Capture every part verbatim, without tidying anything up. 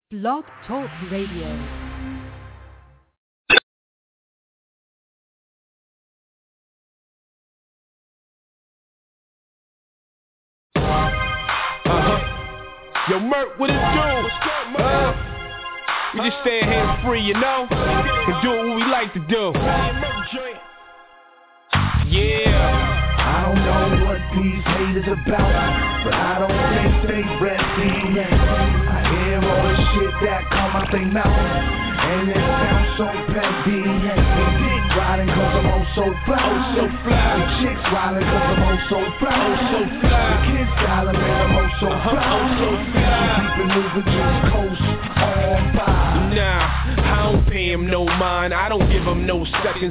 Blog Talk Radio. Yo, Merc, what it do? Uh, we just staying hands free, you know, and do what we like to do. Yeah. I don't know what these haters about, but I don't think they ready. I hear all the shit that come out they mouth, and it sounds so petty. Dick riding cause I'm oh so fly, oh so fly. The chicks riding cause I'm oh so fly, oh so fly. The kids styling man I'm oh so fly, oh so fly. Keep it moving just coast on by. Nah, I don't pay him no mind, I don't give him no seconds.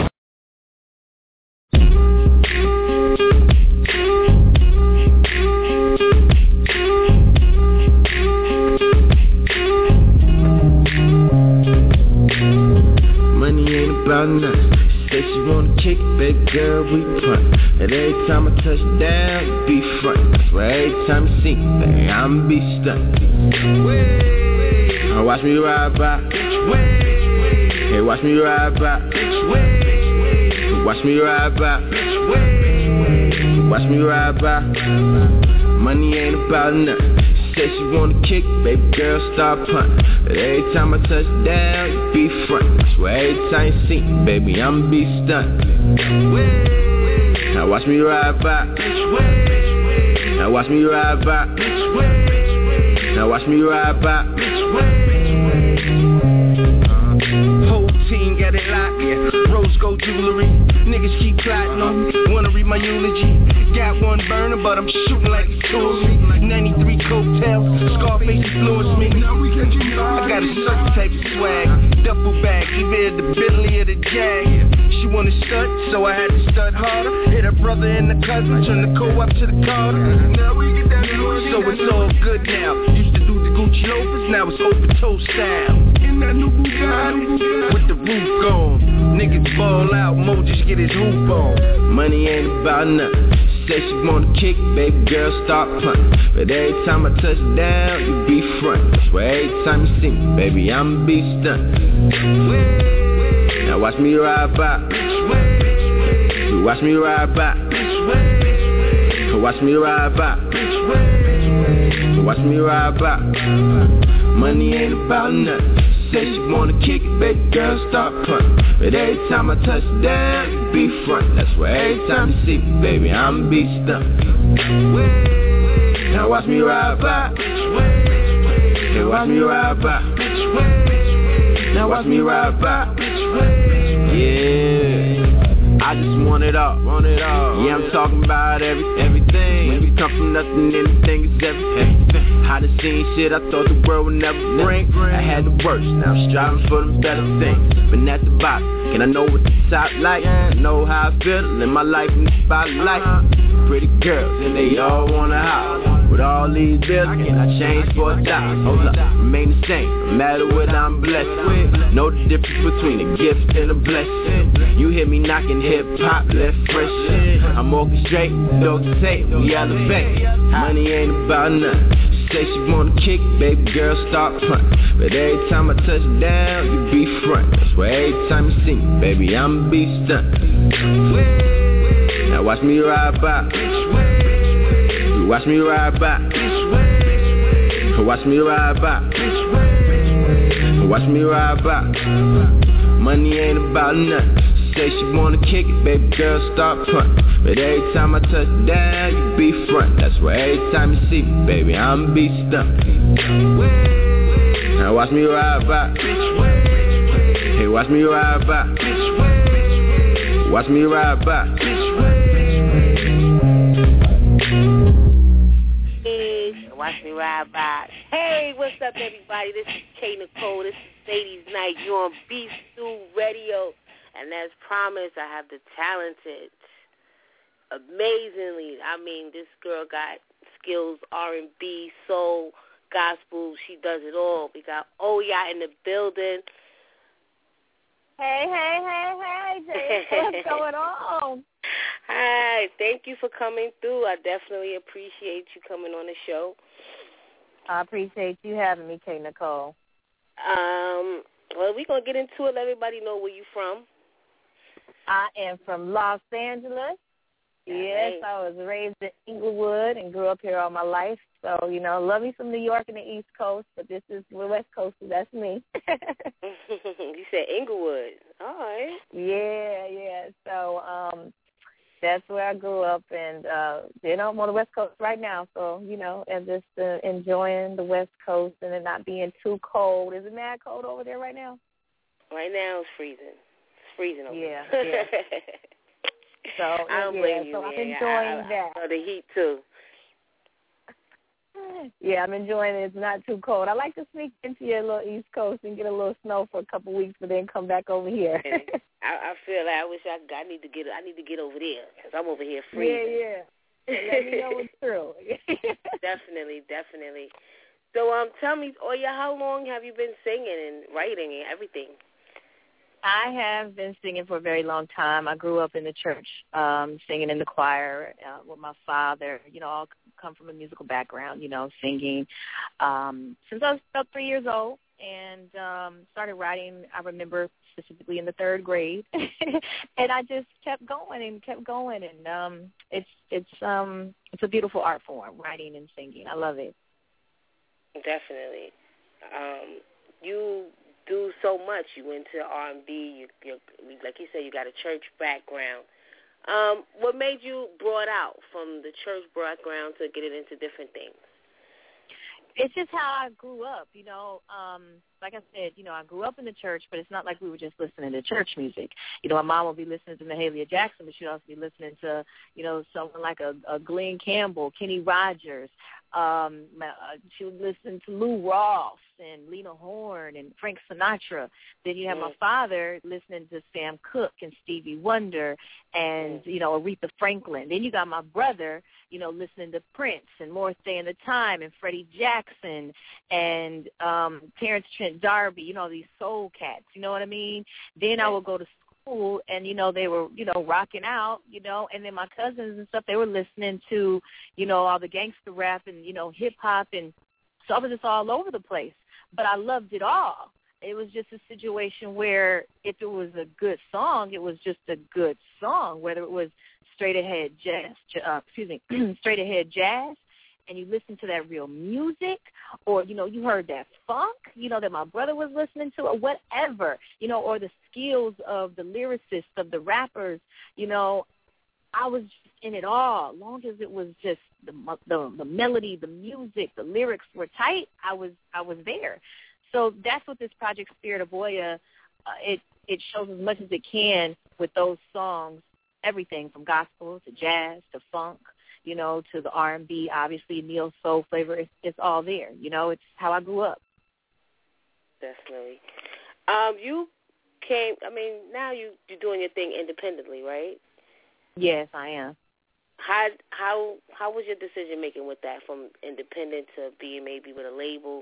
About nothing. She say she wanna kick, baby girl, we front. And every time I touch down, you be front. That's why every time you see me, baby, I'ma be stunned. Now watch me ride by. Hey, watch me ride by. Watch me ride by. Watch me ride by. Money ain't about nothing. Say she wanna kick, baby girl, start punting. But every time I touch down, you be front. That's why every time you see me, baby, I'ma be stunned. Now watch me ride by. Now watch me ride by. Now watch me ride by. Whole team got it locked, yeah. Rose gold jewelry. Niggas keep plotting on me. Wanna read my eulogy. Got one burner, but I'm shooting like it's jewelry. ninety-three coattails, Scarface floors me. I got a certain type of swag. Duffel bag, either the Bentley or the Jag. She wanna stud, so I had to stud harder. Hit her brother and the cousin, turn the co-op to the Carter. Now we get that so it's all good now. Used to do the Gucci loafers, now it's open toe style. In that new Bugatti, with the roof gone. Niggas ball out, Mo just get his hoop on. Money ain't about nothing. Say she wanna kick, baby girl, start punting. But every time I touch down, you be front. That's why every time you see me, baby, I'ma be stunned. Now watch me ride by. Watch me ride by. Watch me ride by. Watch me ride by. Money ain't about nothing. Say she wanna kick it, baby girl, start punting. But every time I touch down, you be front. That's why every time you see me, baby, I'ma be stunned. Now watch me ride by. Hey, watch me ride by. Now watch me ride by. Yeah, I just want it all, want it all. Yeah, I'm talking about every, everything. When we come from nothing, anything is everything. I done seen shit I thought the world would never bring. I had the worst, now I'm striving for them better things. But at the bottom, can I know what the top like? Know how I feel, live my life in the spotlight. Pretty girls, and they all wanna holler. With all these bills, can I change for a dollar? Hold up, remain the same, no matter what I'm blessed with. Know the difference between a gift and a blessing. You hear me knocking hip-hop, left fresh shit. I'm orchestrate, dog to tape, we elevate. Money ain't about nothing. Say she wanna kick, baby girl, start punting. But every time I touch down, you be front. That's why every time you see me, baby, I'ma be stunned. Now watch me ride by. Watch me ride by. Watch me ride by. Watch me ride by. Money ain't about nothing. Say she wanna kick it, baby girl, start punting. But every time I touch down, you be front. That's why every time you see me, baby, I'ma be stunned. Now watch me ride by. Hey, watch me ride by. Watch me ride by. Hey, watch me ride by. Hey, what's up, everybody? This is K Nicole. This is Ladies Night. You're on Beef Stew Radio. And as promised, I have the talented, amazingly, I mean, this girl got skills, R and B, soul, gospel. She does it all. We got Oya in the building. Hey, hey, hey, hey, Jay. What's going on? Hi. Thank you for coming through. I definitely appreciate you coming on the show. I appreciate you having me, K Nicole. Um, well, we're going to get into it. Let everybody know where you from. I am from Los Angeles. Yes, right. I was raised in Inglewood and grew up here all my life. So, you know, love me from New York and the East Coast, but this is the West Coast, so that's me. You said Inglewood. All right. Yeah, yeah. So um, that's where I grew up, and, uh, you know, I'm on the West Coast right now. So, you know, and just uh, enjoying the West Coast and it not being too cold. Is it mad cold over there right now? Right now it's freezing. It's freezing over yeah, there. Yeah, So, I don't yeah, blame you, so man. I'm enjoying I, I, that. I love the heat, too. Yeah, I'm enjoying it. It's not too cold. I like to sneak into your little East Coast and get a little snow for a couple of weeks, but then come back over here. I, I feel like I wish I, I need to get I need to get over there because I'm over here freezing. Yeah, yeah. Let me know what's true. Definitely, definitely. So, um, tell me, Oya, how long have you been singing and writing and everything? I have been singing for a very long time. I grew up in the church, um, singing in the choir uh, with my father. You know, all come from a musical background, you know, singing um, since I was about three years old, and um, started writing, I remember, specifically in the third grade. And I just kept going and kept going, and um, it's it's um, it's a beautiful art form, writing and singing. I love it. Definitely. Um, you do so much. You went to R and B. You, you, like you said, you got a church background. Um, what made you brought out from the church background to get it into different things? It's just how I grew up, you know. Um, like I said, you know, I grew up in the church, but it's not like we were just listening to church music. You know, my mom would be listening to Mahalia Jackson, but she'd also be listening to, you know, someone like a, a Glenn Campbell, Kenny Rogers. Um, uh, she would listen to Lou Ross and Lena Horne and Frank Sinatra. Then you have mm. my father listening to Sam Cooke and Stevie Wonder and, mm. you know, Aretha Franklin. Then you got my brother, you know, listening to Prince and Morris Day and the Time and Freddie Jackson and um, Terrence Trent D'Arby, you know, these soul cats, you know what I mean? Then I would go to school and, you know, they were, you know, rocking out, you know, and then my cousins and stuff, they were listening to, you know, all the gangster rap and, you know, hip-hop, and so I was just all over the place. But I loved it all. It was just a situation where if it was a good song, it was just a good song, whether it was straight ahead jazz, uh, excuse me, straight ahead jazz, and you listen to that real music, or, you know, you heard that funk, you know, that my brother was listening to, or whatever, you know, or the skills of the lyricists, of the rappers, you know, I was just in it all. As long as it was just the, the the melody, the music, the lyrics were tight, I was I was there. So that's what this project Spirit of Oya, uh, it it shows as much as it can with those songs, everything from gospel to jazz to funk, you know, to the R and B, obviously neo soul flavor. It's, it's all there. You know, it's how I grew up. Definitely. Um, you came. I mean, now you you're doing your thing independently, right? Yes, I am. How how how was your decision making with that, from independent to being maybe with a label?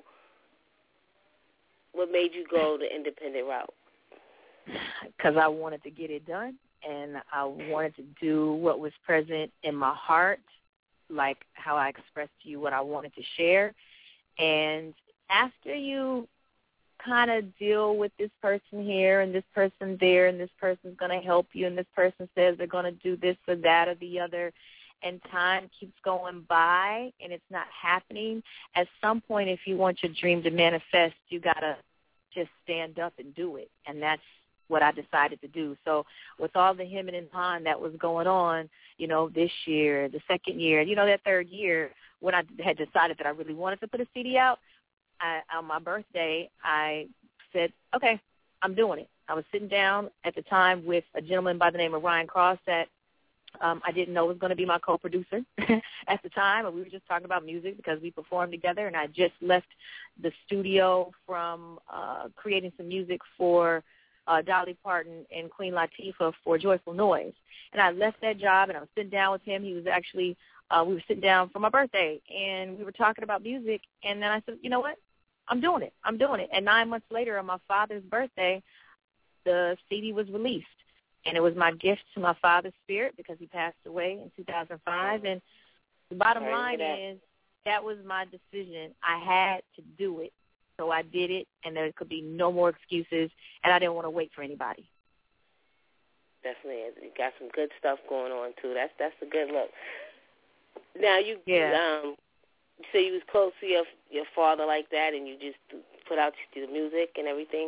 What made you go the independent route? Because I wanted to get it done, and I wanted to do what was present in my heart, like how I expressed to you what I wanted to share. And after you kind of deal with this person here and this person there, and this person's going to help you, and this person says they're going to do this or that or the other, and time keeps going by and it's not happening, at some point, if you want your dream to manifest, you got to just stand up and do it. And that's what I decided to do. So with all the hemming and hawing that was going on, you know, this year, the second year, you know, that third year, when I had decided that I really wanted to put a C D out, I, on my birthday, I said, okay, I'm doing it. I was sitting down at the time with a gentleman by the name of Ryan Cross that um, I didn't know was going to be my co-producer at the time, and we were just talking about music because we performed together, and I just left the studio from uh, creating some music for uh, Dolly Parton and Queen Latifah for Joyful Noise. And I left that job, and I was sitting down with him. He was actually, uh, we were sitting down for my birthday, and we were talking about music, and then I said, you know what? I'm doing it. I'm doing it. And nine months later, on my father's birthday, the C D was released. And it was my gift to my father's spirit because he passed away in two thousand five. And the bottom line is that was my decision. I had to do it. so I did it, and there could be no more excuses, and I didn't want to wait for anybody. Definitely. You got some good stuff going on, too. That's that's a good look. Now, you yeah. um, you say you was close to your your father like that, and you just put out the music and everything?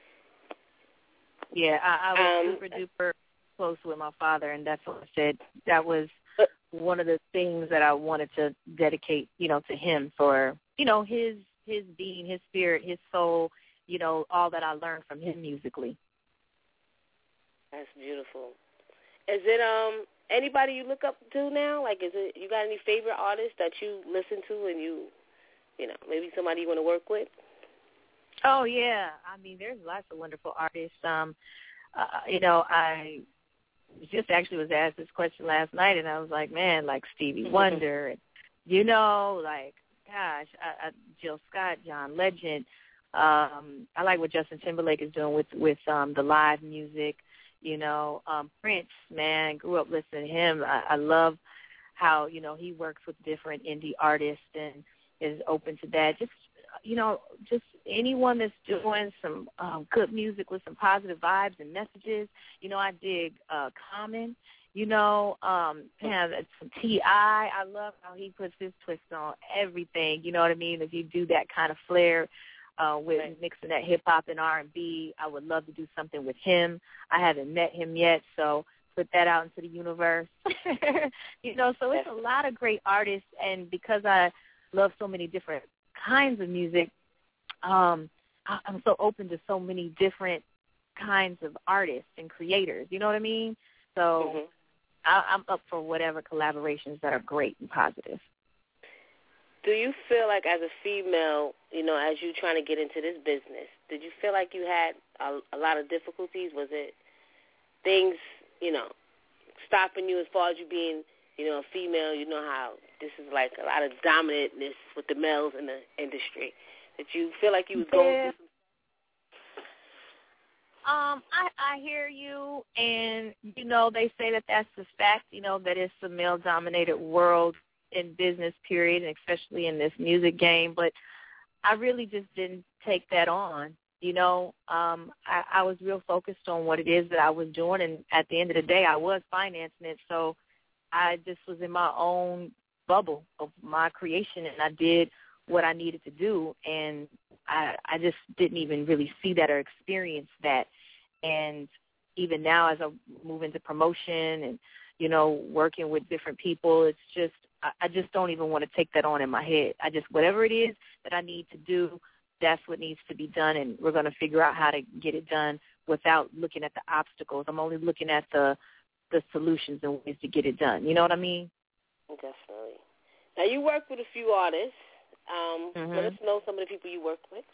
Yeah, I, I was um, super duper close with my father, and that's what I said. That was one of the things that I wanted to dedicate, you know, to him for, you know, his his being, his spirit, his soul, you know, all that I learned from him musically. That's beautiful. Is it um anybody you look up to now? Like, is it you got any favorite artists that you listen to and you, you know, maybe somebody you want to work with? Oh yeah, I mean, there's lots of wonderful artists. Um, uh, you know, I just actually was asked this question last night, and I was like, man, like Stevie Wonder, and you know, like gosh, I, I, Jill Scott, John Legend. Um, I like what Justin Timberlake is doing with with um, the live music. You know, um, Prince, man, grew up listening to him. I, I love how, you know, he works with different indie artists and is open to that. Just, you know, just anyone that's doing some um, good music with some positive vibes and messages. You know, I dig uh, Common. You know, um, man, some T I I love how he puts his twist on everything. You know what I mean? If you do that kind of flair, Uh, with right. mixing that hip-hop and R and B. I would love to do something with him. I haven't met him yet, so put that out into the universe. you know, so it's a lot of great artists, and because I love so many different kinds of music, um, I'm so open to so many different kinds of artists and creators. You know what I mean? So mm-hmm. I, I'm up for whatever collaborations that are great and positive. Do you feel like as a female, you know, as you trying to get into this business, did you feel like you had a, a lot of difficulties? Was it things, you know, stopping you as far as you being, you know, a female? You know how this is like a lot of dominantness with the males in the industry. Did you feel like you was going yeah. through some? Um, I, I hear you, and, you know, they say that that's the fact, you know, that it's a male-dominated world in business, period, and especially in this music game. But I really just didn't take that on. You know, um, I, I was real focused on what it is that I was doing, and at the end of the day, I was financing it. So I just was in my own bubble of my creation, and I did what I needed to do, and I, I just didn't even really see that or experience that. And even now, as I move into promotion and, you know, working with different people, it's just, I just don't even want to take that on in my head. I just, whatever it is that I need to do, that's what needs to be done, and we're going to figure out how to get it done without looking at the obstacles. I'm only looking at the the solutions and ways to get it done. You know what I mean? Definitely. Now, you work with a few artists. Um, mm-hmm. Let us know some of the people you work with.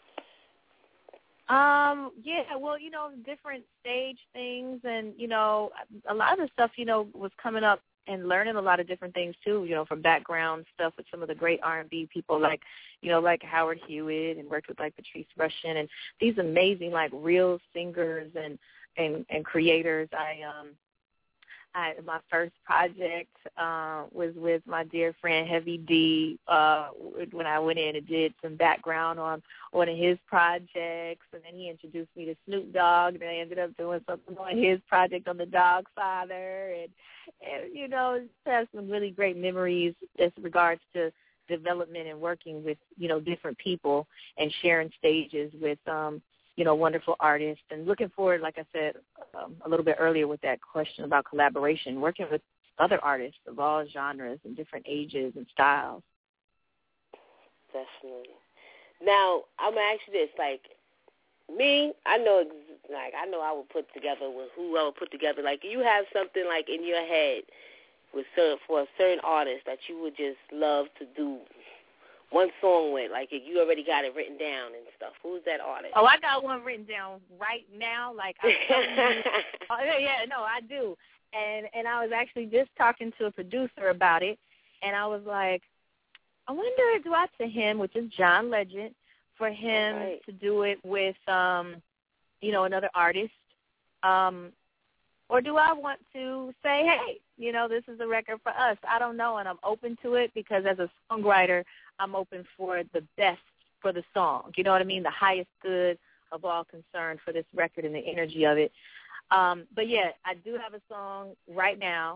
Um, yeah, well, you know, different stage things, and, you know, a lot of the stuff, you know, was coming up and learning a lot of different things too, you know, from background stuff with some of the great R and B people like, you know, like Howard Hewitt, and worked with like Patrice Rushen and these amazing like real singers and, and, and creators. I, um, I, my first project uh, was with my dear friend Heavy D uh, when I went in and did some background on one of his projects, and then he introduced me to Snoop Dogg, and I ended up doing something on his project on the Dog Father, and, and you know, it has some really great memories as regards to development and working with, you know, different people and sharing stages with um, you know, wonderful artists, and looking forward, like I said um, a little bit earlier with that question about collaboration, working with other artists of all genres and different ages and styles. Definitely. Now, I'm going to ask you this, like, me, I know, like, I know I would put together with who I would put together. Like, you have something, like, in your head with for a certain artist that you would just love to do one song with, like if you already got it written down and stuff. Who's that artist? Oh, I got one written down right now. Like, I'm telling you. Oh, yeah, yeah, no, I do. And and I was actually just talking to a producer about it, and I was like, I wonder, do I to him, which is John Legend, for him right. to do it with, um, you know, another artist, um, or do I want to say, hey, you know, this is a record for us? I don't know, and I'm open to it because as a songwriter, I'm open for the best for the song. You know what I mean? The highest good of all concerned for this record and the energy of it. Um, but, yeah, I do have a song right now,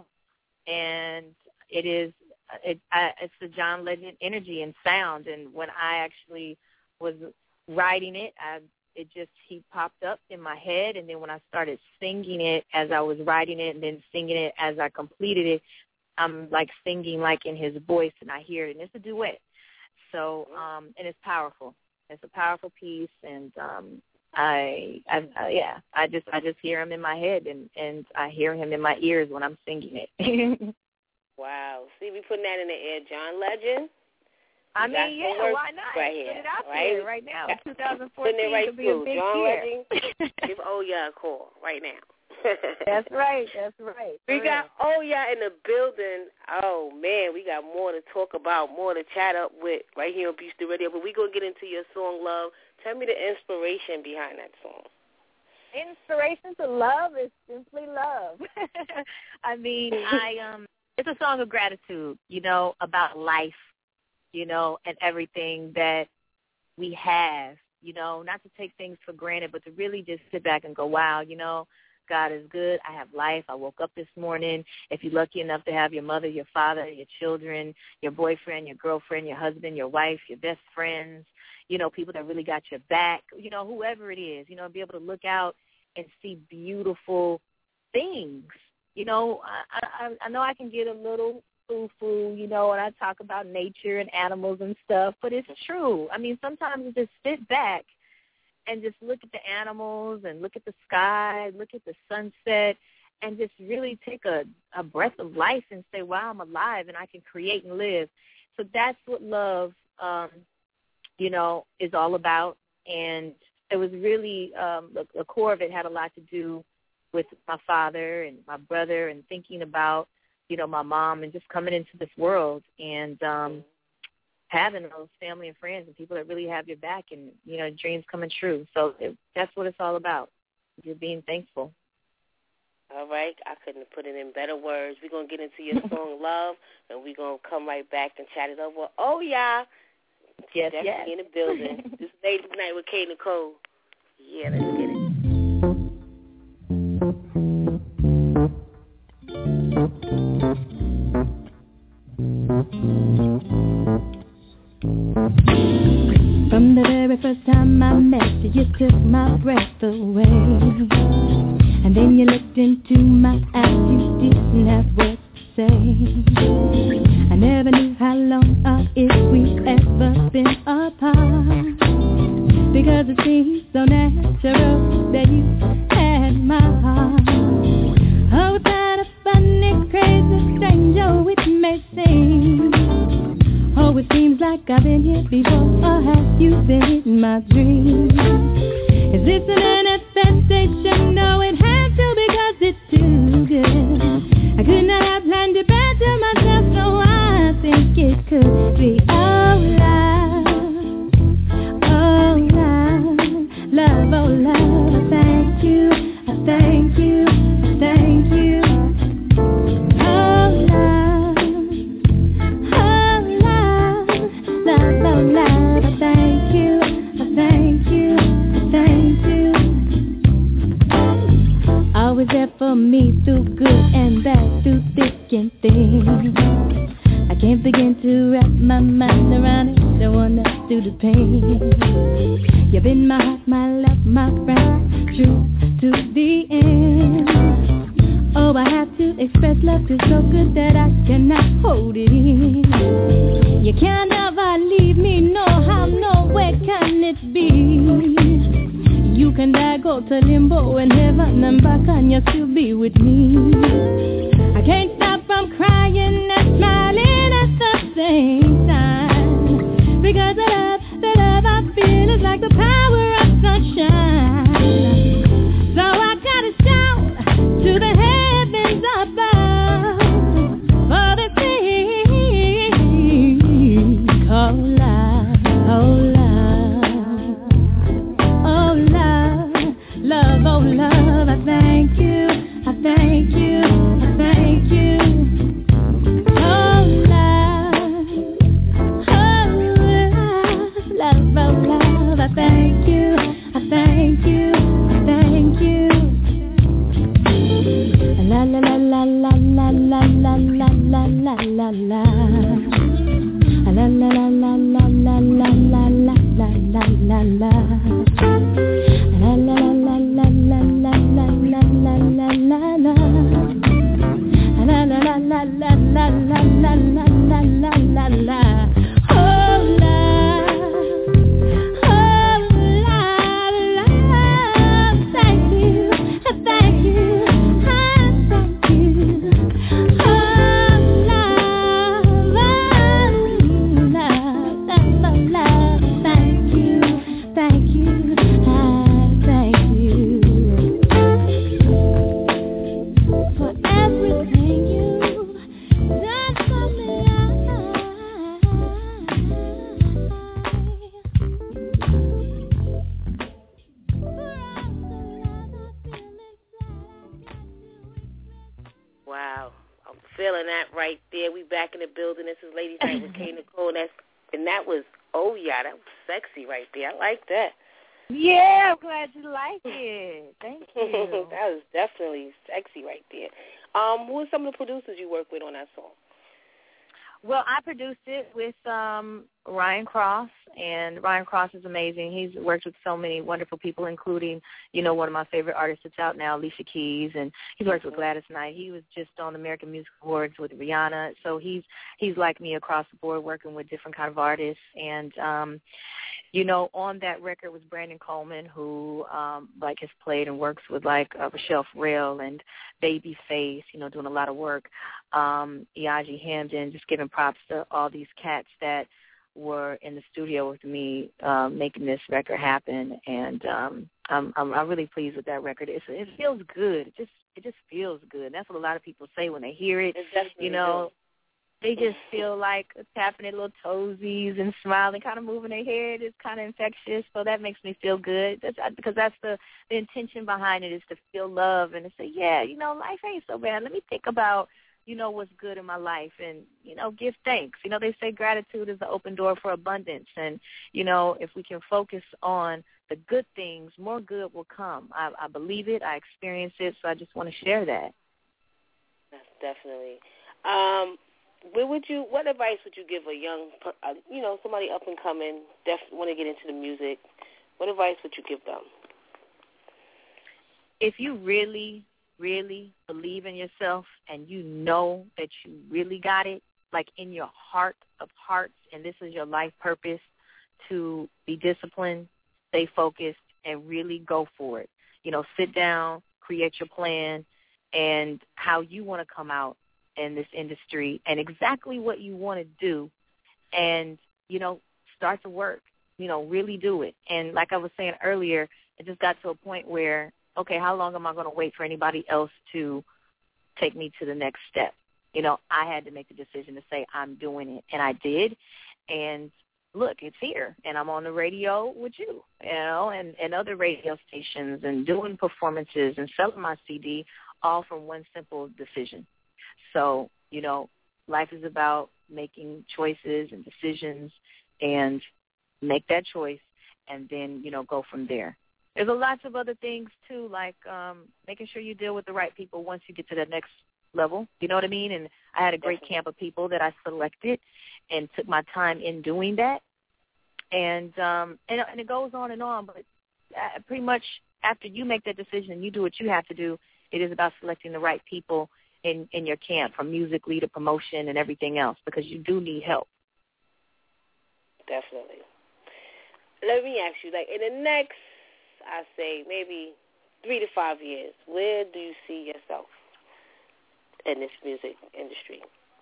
and it is it, I, it's the John Legend energy and sound. And when I actually was writing it, I, it just he popped up in my head. And then when I started singing it as I was writing it and then singing it as I completed it, I'm, like, singing, like, in his voice, and I hear it. And it's a duet. So, um, and it's powerful. It's a powerful piece, and um, I, I, I, yeah, I just, I just hear him in my head, and, and I hear him in my ears when I'm singing it. Wow. See, we putting that in the air. John Legend. I mean, yeah, why not? Right here. Put it out right? there right now. twenty fourteen Putting it right could be a through. big John year. Legend, give Oya a call right now. That's right. That's right. We got Oya in the building. Oh, man, we got more to talk about, more to chat up with right here on Beast Radio. But we're going to get into your song, Love. Tell me the inspiration behind that song. Inspiration to love is simply love. I mean, I um, it's a song of gratitude, you know, about life, you know, and everything that we have, you know, not to take things for granted, but to really just sit back and go, wow, you know, God is good. I have life. I woke up this morning. If you're lucky enough to have your mother, your father, your children, your boyfriend, your girlfriend, your husband, your wife, your best friends, you know, people that really got your back, you know, whoever it is, you know, be able to look out and see beautiful things. You know, I, I, I know I can get a little foo-foo, you know, and I talk about nature and animals and stuff, but it's true. I mean, sometimes you just sit back and just look at the animals and look at the sky, look at the sunset, and just really take a, a breath of life and say, wow, I'm alive and I can create and live. So that's what love, um, you know, is all about. And it was really, um, the, the core of it had a lot to do with my father and my brother and thinking about, you know, my mom and just coming into this world and um, having those family and friends and people that really have your back and, you know, dreams coming true. So it, that's what it's all about, just being thankful. All right. I couldn't have put it in better words. We're going to get into your song, Love, and we're going to come right back and chat it over. Oh, yeah. Yes, Definitely yes. in the building. This is Ladies Night with K. Nicole. Yeah, let's get it. From the very first time I met you, you took my breath away. And then you looked into my eyes, you didn't have what to say. I never knew how long or if we've ever been apart, because it seems so natural that you had my heart. Oh, without a funny, crazy stranger it may seem. Oh, it seems like I've been here before, or have you been in my dreams? Is this an manifestation? No, it has to, because it's too good. I could not have planned it better myself, so I think it could be. Oh, love, oh, love, love, oh, love, I thank you, I thank you, I thank you. Oh, love, oh, love, love, oh, love, I thank you, I thank you, I thank you. Always there for me through good and bad, through thick and thin. I can't begin to wrap my mind around it, don't wanna do the pain. You've been my heart, my love, my friend, true to the end. Oh, I have to express love, it's so good that I cannot hold it in. You can't ever leave me, no how, no where can it be? You can die, go to limbo in heaven and back, and you'll still be with me. I can't stop from crying and smiling at the same time, because the love, the love I feel is like the power of sunshine. So I gotta shout to the heavens above for the thing called love, oh love, oh love, love, oh love, I thank you, I thank you, I thank you. Oh love, oh love, love, oh Right there. I like that. Yeah, I'm glad you like it. Thank you. That was definitely sexy right there. Um, who are some of the producers you work with on that song? Well, I produced it with um, Ryan Cross, and Ryan Cross is amazing. He's worked with so many wonderful people, including, you know, one of my favorite artists that's out now, Alicia Keys, and he's worked with Gladys Knight. He was just on the American Music Awards with Rihanna, so he's he's like me across the board, working with different kind of artists. And um, you know, on that record was Brandon Coleman, who um, like has played and works with like uh, Rochelle Farrell and Babyface, you know, doing a lot of work. Um, Iaji Hamden, just giving props to all these cats that were in the studio with me um, making this record happen, and um, I'm, I'm I'm really pleased with that record. It's, it feels good. It just it just feels good. And that's what a lot of people say when they hear it. it you know, do. They just feel like tapping their little toesies and smiling, kind of moving their head. It's kind of infectious, so that makes me feel good. That's because that's the, the intention behind it, is to feel love and to say, yeah, you know, life ain't so bad. Let me think about, you know, what's good in my life and, you know, give thanks. You know, they say gratitude is the open door for abundance. And, you know, if we can focus on the good things, more good will come. I, I believe it. I experience it. So I just want to share that. That's definitely. Um, where would you, what advice would you give a young, uh, you know, somebody up and coming, definitely want to get into the music? What advice would you give them? If you really really believe in yourself and you know that you really got it, like in your heart of hearts, and this is your life purpose, to be disciplined, stay focused, and really go for it. You know, sit down, create your plan, and how you want to come out in this industry and exactly what you want to do, and, you know, start to work. You know, really do it. And like I was saying earlier, it just got to a point where, okay, how long am I going to wait for anybody else to take me to the next step? You know, I had to make the decision to say I'm doing it, and I did. And look, it's here, and I'm on the radio with you, you know, and, and other radio stations, and doing performances and selling my C D, all from one simple decision. So, you know, life is about making choices and decisions, and make that choice, and then, you know, go from there. There's a lots of other things, too, like um, making sure you deal with the right people once you get to that next level. You know what I mean? And I had a great camp of people that I selected and took my time in doing that. And um, and, and it goes on and on, but pretty much after you make that decision and you do what you have to do, it is about selecting the right people in, in your camp, from musically to promotion and everything else, because you do need help. Definitely. Let me ask you, like, in the next, I say, maybe three to five years, where do you see yourself in this music industry?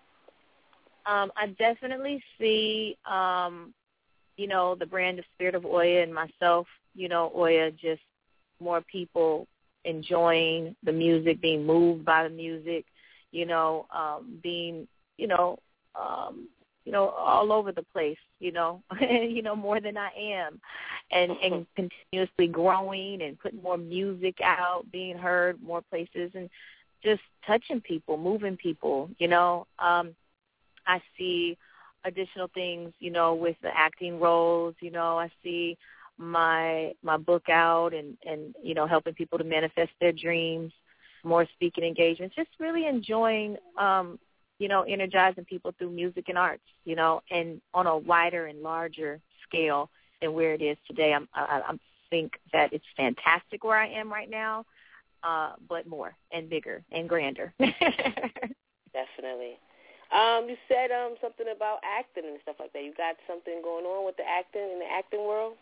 Um, I definitely see, um, you know, the brand of Spirit of Oya and myself, you know, Oya, just more people enjoying the music, being moved by the music, you know, um, being, you know, um, you know, all over the place, you know, you know, more than I am, and, and continuously growing and putting more music out, being heard more places, and just touching people, moving people, you know. Um, I see additional things, you know, with the acting roles, you know. I see my my book out and, and, you know, helping people to manifest their dreams, more speaking engagements, just really enjoying, um, you know, energizing people through music and arts, you know, and on a wider and larger scale than where it is today. I'm, I, I think that it's fantastic where I am right now, uh, but more and bigger and grander. Definitely. Um, you said um something about acting and stuff like that. You got something going on with the acting in the acting world?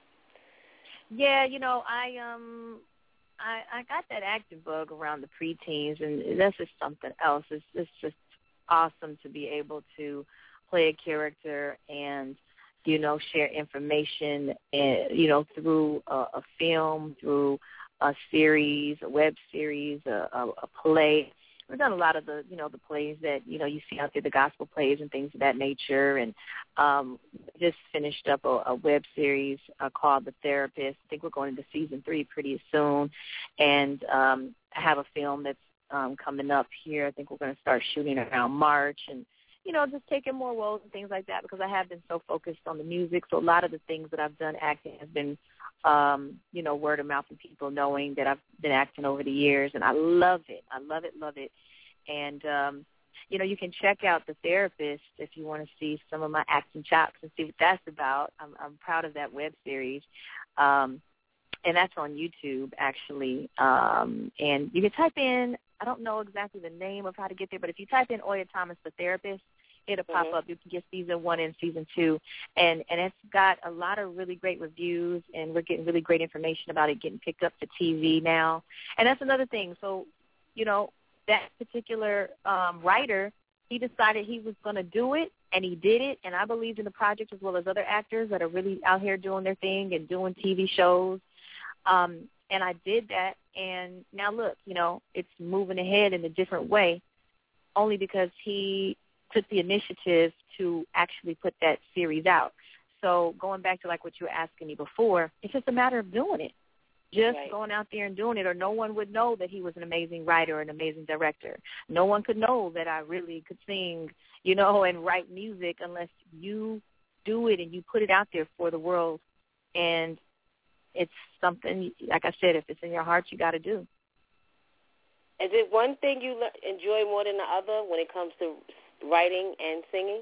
Yeah, you know, I um I I got that acting bug around the preteens, and that's just something else. It's it's just awesome to be able to play a character and, you know, share information, and, you know, through a, a film, through a series, a web series, a, a, a play. We've done a lot of the, you know, the plays that, you know, you see out there, the gospel plays and things of that nature. And um, just finished up a, a web series uh, called The Therapist. I think we're going into season three pretty soon. And um, I have a film that's um, coming up here. I think we're going to start shooting around March. And, you know, just taking more roles and things like that, because I have been so focused on the music. So a lot of the things that I've done acting has been, um, you know, word of mouth and people knowing that I've been acting over the years. And I love it. I love it, love it. And, um, you know, you can check out The Therapist if you want to see some of my acting chops and see what that's about. I'm, I'm proud of that web series. Um, and that's on YouTube, actually. Um, and you can type in, I don't know exactly the name of how to get there, but if you type in Oya Thomas, The Therapist, it'll pop mm-hmm. up. You can get season one and season two. And, and it's got a lot of really great reviews, and we're getting really great information about it getting picked up to T V now. And that's another thing. So, you know, that particular um, writer, he decided he was going to do it, and he did it. And I believed in the project, as well as other actors that are really out here doing their thing and doing T V shows. Um, and I did that. And now, look, you know, it's moving ahead in a different way, only because he took the initiative to actually put that series out. So going back to, like, what you were asking me before, it's just a matter of doing it. Just right. going out there and doing it, or no one would know that he was an amazing writer or an amazing director. No one could know that I really could sing, you know, and write music unless you do it and you put it out there for the world. And it's something, like I said, if it's in your heart, you got to do. Is it one thing you enjoy more than the other when it comes to writing and singing?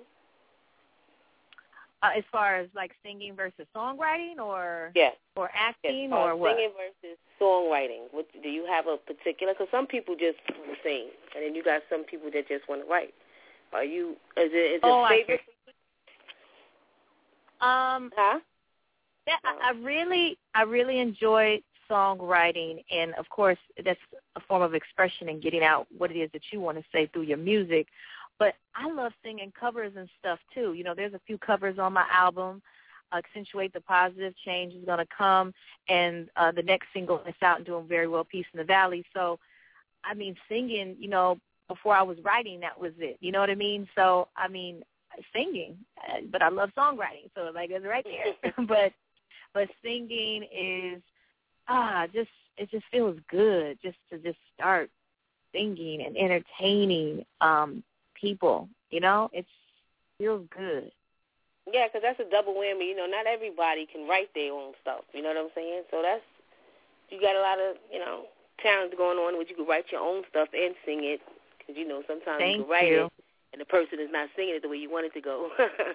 Uh, as far as, like, singing versus songwriting, or yes. or acting, yes. or what? Singing versus songwriting. What, do you have a particular? Because some people just sing, and then you got some people that just want to write. Are you? Is it? Is it oh, favorite? Um. Huh? Yeah, I, I really, I really enjoy songwriting, and of course, that's a form of expression and getting out what it is that you want to say through your music. But I love singing covers and stuff, too. You know, there's a few covers on my album. Accentuate the Positive, Change is going to come, and uh, the next single is out and doing very well, Peace in the Valley. So, I mean, singing, you know, before I was writing, that was it. You know what I mean? So, I mean, singing, uh, but I love songwriting. So, like, it's right there. but but singing is, ah, just, it just feels good just to just start singing and entertaining um people, you know, it feels good. Yeah, because that's a double whammy. You know, not everybody can write their own stuff. You know what I'm saying? So that's, you got a lot of, you know, talent going on where you can write your own stuff and sing it. Because, you know, sometimes Thank you can write you. it and the person is not singing it the way you want it to go.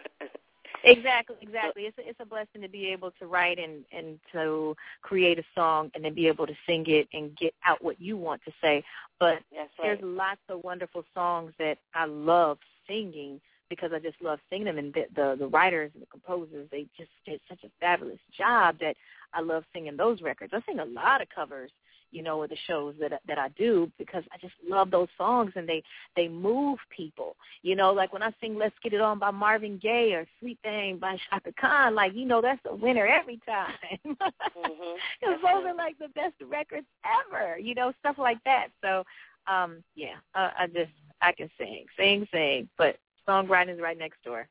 Exactly, exactly. It's a, it's a blessing to be able to write and, and to create a song and then be able to sing it and get out what you want to say. But That's right. There's lots of wonderful songs that I love singing because I just love singing them. And the, the, the writers and the composers, they just did such a fabulous job that I love singing those records. I sing a lot of covers, you know, of the shows that that I do because I just love those songs and they, they move people. You know, like when I sing Let's Get It On by Marvin Gaye or Sweet Thing by Shaka Khan, like, you know, that's a winner every time. mm-hmm. Because those are like the best records ever, you know, stuff like that. So, um, yeah, uh, I just, I can sing, sing, sing, but songwriting is right next door.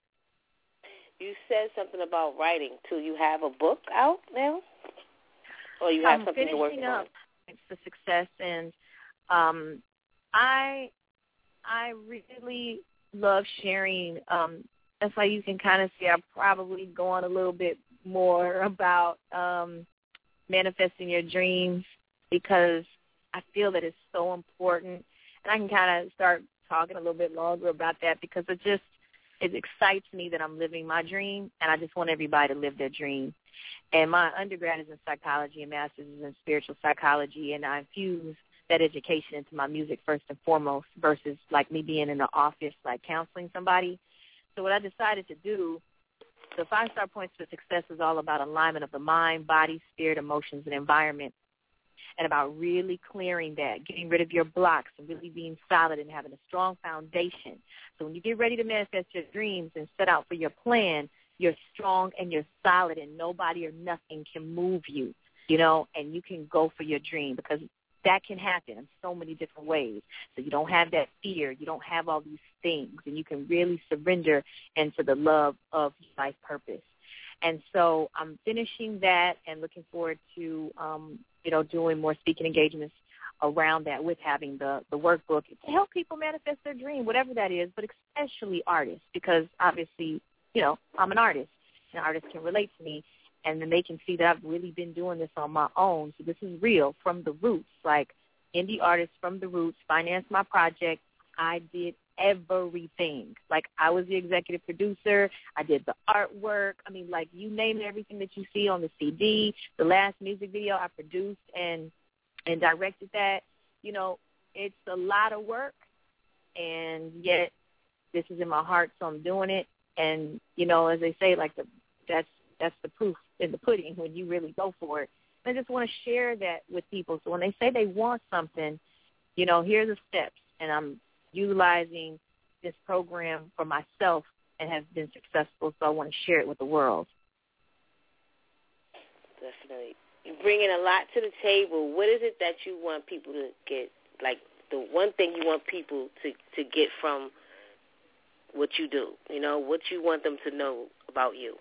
You said something about writing, too. You have a book out now? Or you have I'm something you're working up. on? It's the success, and um, I I really love sharing. Um, that's why you can kind of see I probably go on a little bit more about um, manifesting your dreams because I feel that it's so important, and I can kind of start talking a little bit longer about that because it just it excites me that I'm living my dream, and I just want everybody to live their dream. And my undergrad is in psychology and master's is in spiritual psychology, and I infuse that education into my music first and foremost versus like me being in the office, like counseling somebody. So what I decided to do, the Five Star Points for Success is all about alignment of the mind, body, spirit, emotions, and environment, and about really clearing that, getting rid of your blocks and really being solid and having a strong foundation. So when you get ready to manifest your dreams and set out for your plan, you're strong and you're solid and nobody or nothing can move you, you know, and you can go for your dream because that can happen in so many different ways. So you don't have that fear. You don't have all these things, and you can really surrender into the love of life purpose. And so I'm finishing that and looking forward to, um, you know, doing more speaking engagements around that with having the, the workbook to help people manifest their dream, whatever that is, but especially artists because obviously, you know, I'm an artist, and artists can relate to me. And then they can see that I've really been doing this on my own. So this is real from the roots, like indie artist from the roots, financed my project. I did everything. Like I was the executive producer. I did the artwork. I mean, like you name it, everything that you see on the C D. The last music video I produced and and directed that. You know, it's a lot of work, and yet this is in my heart, so I'm doing it. And, you know, as they say, like the that's that's the proof in the pudding when you really go for it. And I just want to share that with people. So when they say they want something, you know, here are the steps. And I'm utilizing this program for myself and has been successful, so I want to share it with the world. Definitely. You're bringing a lot to the table. What is it that you want people to get, like the one thing you want people to, to get from what you do? You know, what you want them to know about you?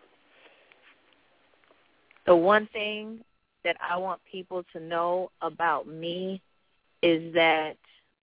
The one thing that I want people to know about me is that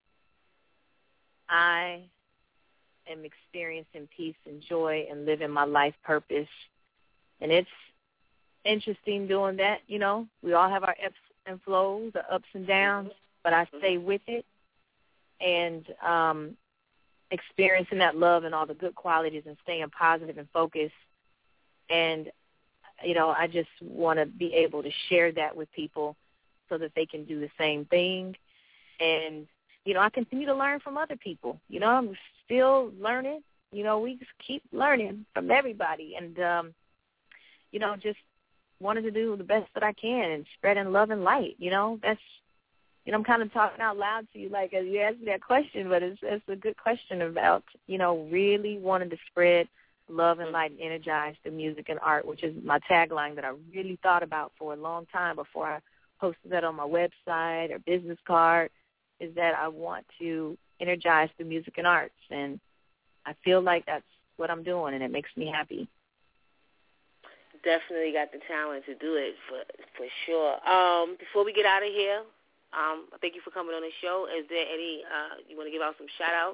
I am experiencing peace and joy and living my life purpose. And it's interesting doing that, you know. We all have our ebbs and flows, the ups and downs, but I stay with it and um, experiencing that love and all the good qualities and staying positive and focused. And you know, I just want to be able to share that with people so that they can do the same thing. And, you know, I continue to learn from other people. You know, I'm still learning. You know, we just keep learning from everybody. And, um, you know, just wanted to do the best that I can and spreading love and light. You know, that's, you know, I'm kind of talking out loud to you like as you asked me that question, but it's, it's a good question about, you know, really wanting to spread love and light and energize through music and art, which is my tagline that I really thought about for a long time before I posted that on my website or business card, is that I want to energize through music and arts. And I feel like that's what I'm doing, and it makes me happy. Definitely got the talent to do it, for for sure. Um, before we get out of here, um, thank you for coming on the show. Is there any, uh, you want to give out some shout-outs?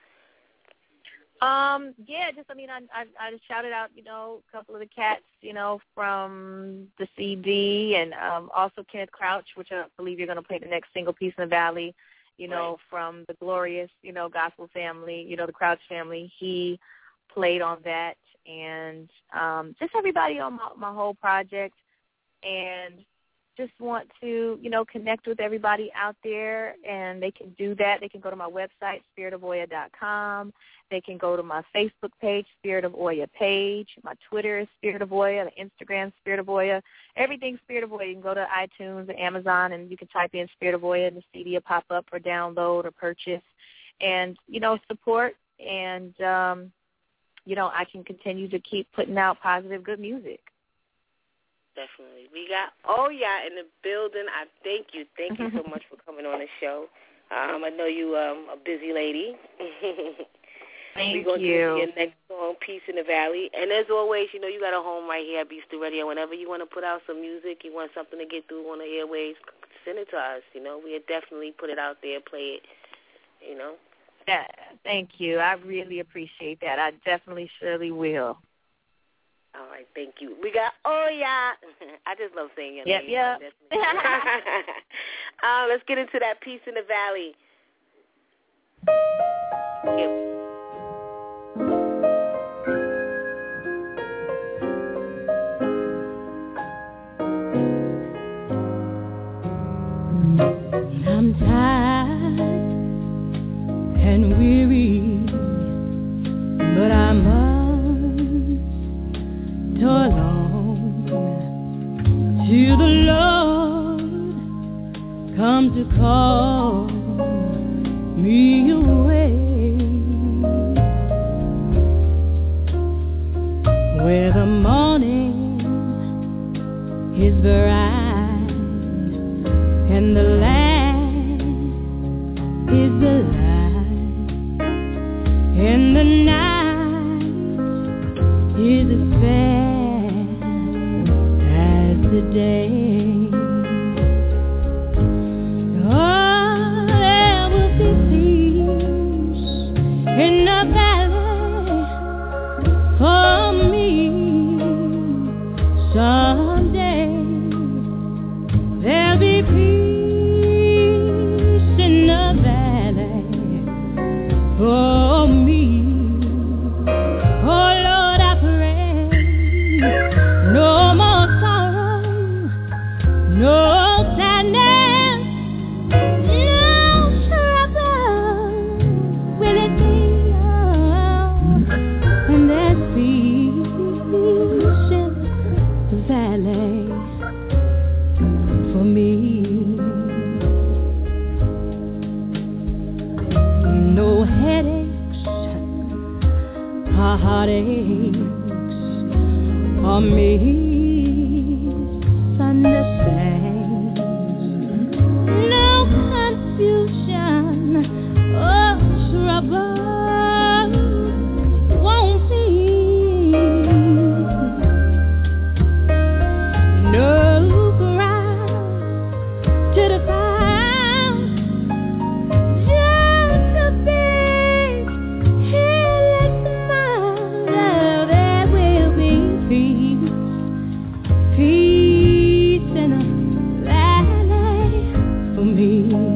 Um, yeah, just, I mean, I, I, I just shouted out, you know, a couple of the cats, you know, from the C D, and um, also Kenneth Crouch, which I believe you're going to play the next single, Peace in the Valley, you know, right. From the glorious, you know, gospel family, you know, the Crouch family. He played on that, and um, just everybody on my, my whole project, and just want to, you know, connect with everybody out there, and they can do that. They can go to my website, spirit of oya dot com. They can go to my Facebook page, Spirit of Oya page. My Twitter is Spirit of Oya. The Instagram, Spirit of Oya. Everything's Spirit of Oya. You can go to iTunes or Amazon, and you can type in Spirit of Oya, and the C D will pop up for download or purchase. And, you know, support, and, um, you know, I can continue to keep putting out positive, good music. Definitely. We got Oya in the building. I thank you. Thank you so much for coming on the show. Um, I know you um a busy lady. Thank We're going you. to do your next song, Peace in the Valley. And as always, you know, you got a home right here at Beast Radio. Whenever you want to put out some music, you want something to get through on the airwaves, send it to us. You know, we'll definitely put it out there, play it, you know. Yeah, thank you. I really appreciate that. I definitely surely will. All right, thank you. We got Oya. I just love saying your yep, name. Yep, yep. uh, let's get into that Peace in the Valley. Yep. I'm tired and weary, but I must toil on till the Lord come to call me away, where the morning is bright and the land is the light, and the night is as fair as the day. Oh, there will be peace in the valley for me someday. There'll be peace in the valley for me. Oh Lord, I pray, no more sorrow, no sadness, no trouble will it be, and there's peace in the valley for me. No headaches or heartaches or misunderstandings, no confusion or trouble won't be. No cry to the found, just a big healing smile. There will be peace, peace in a valley for me.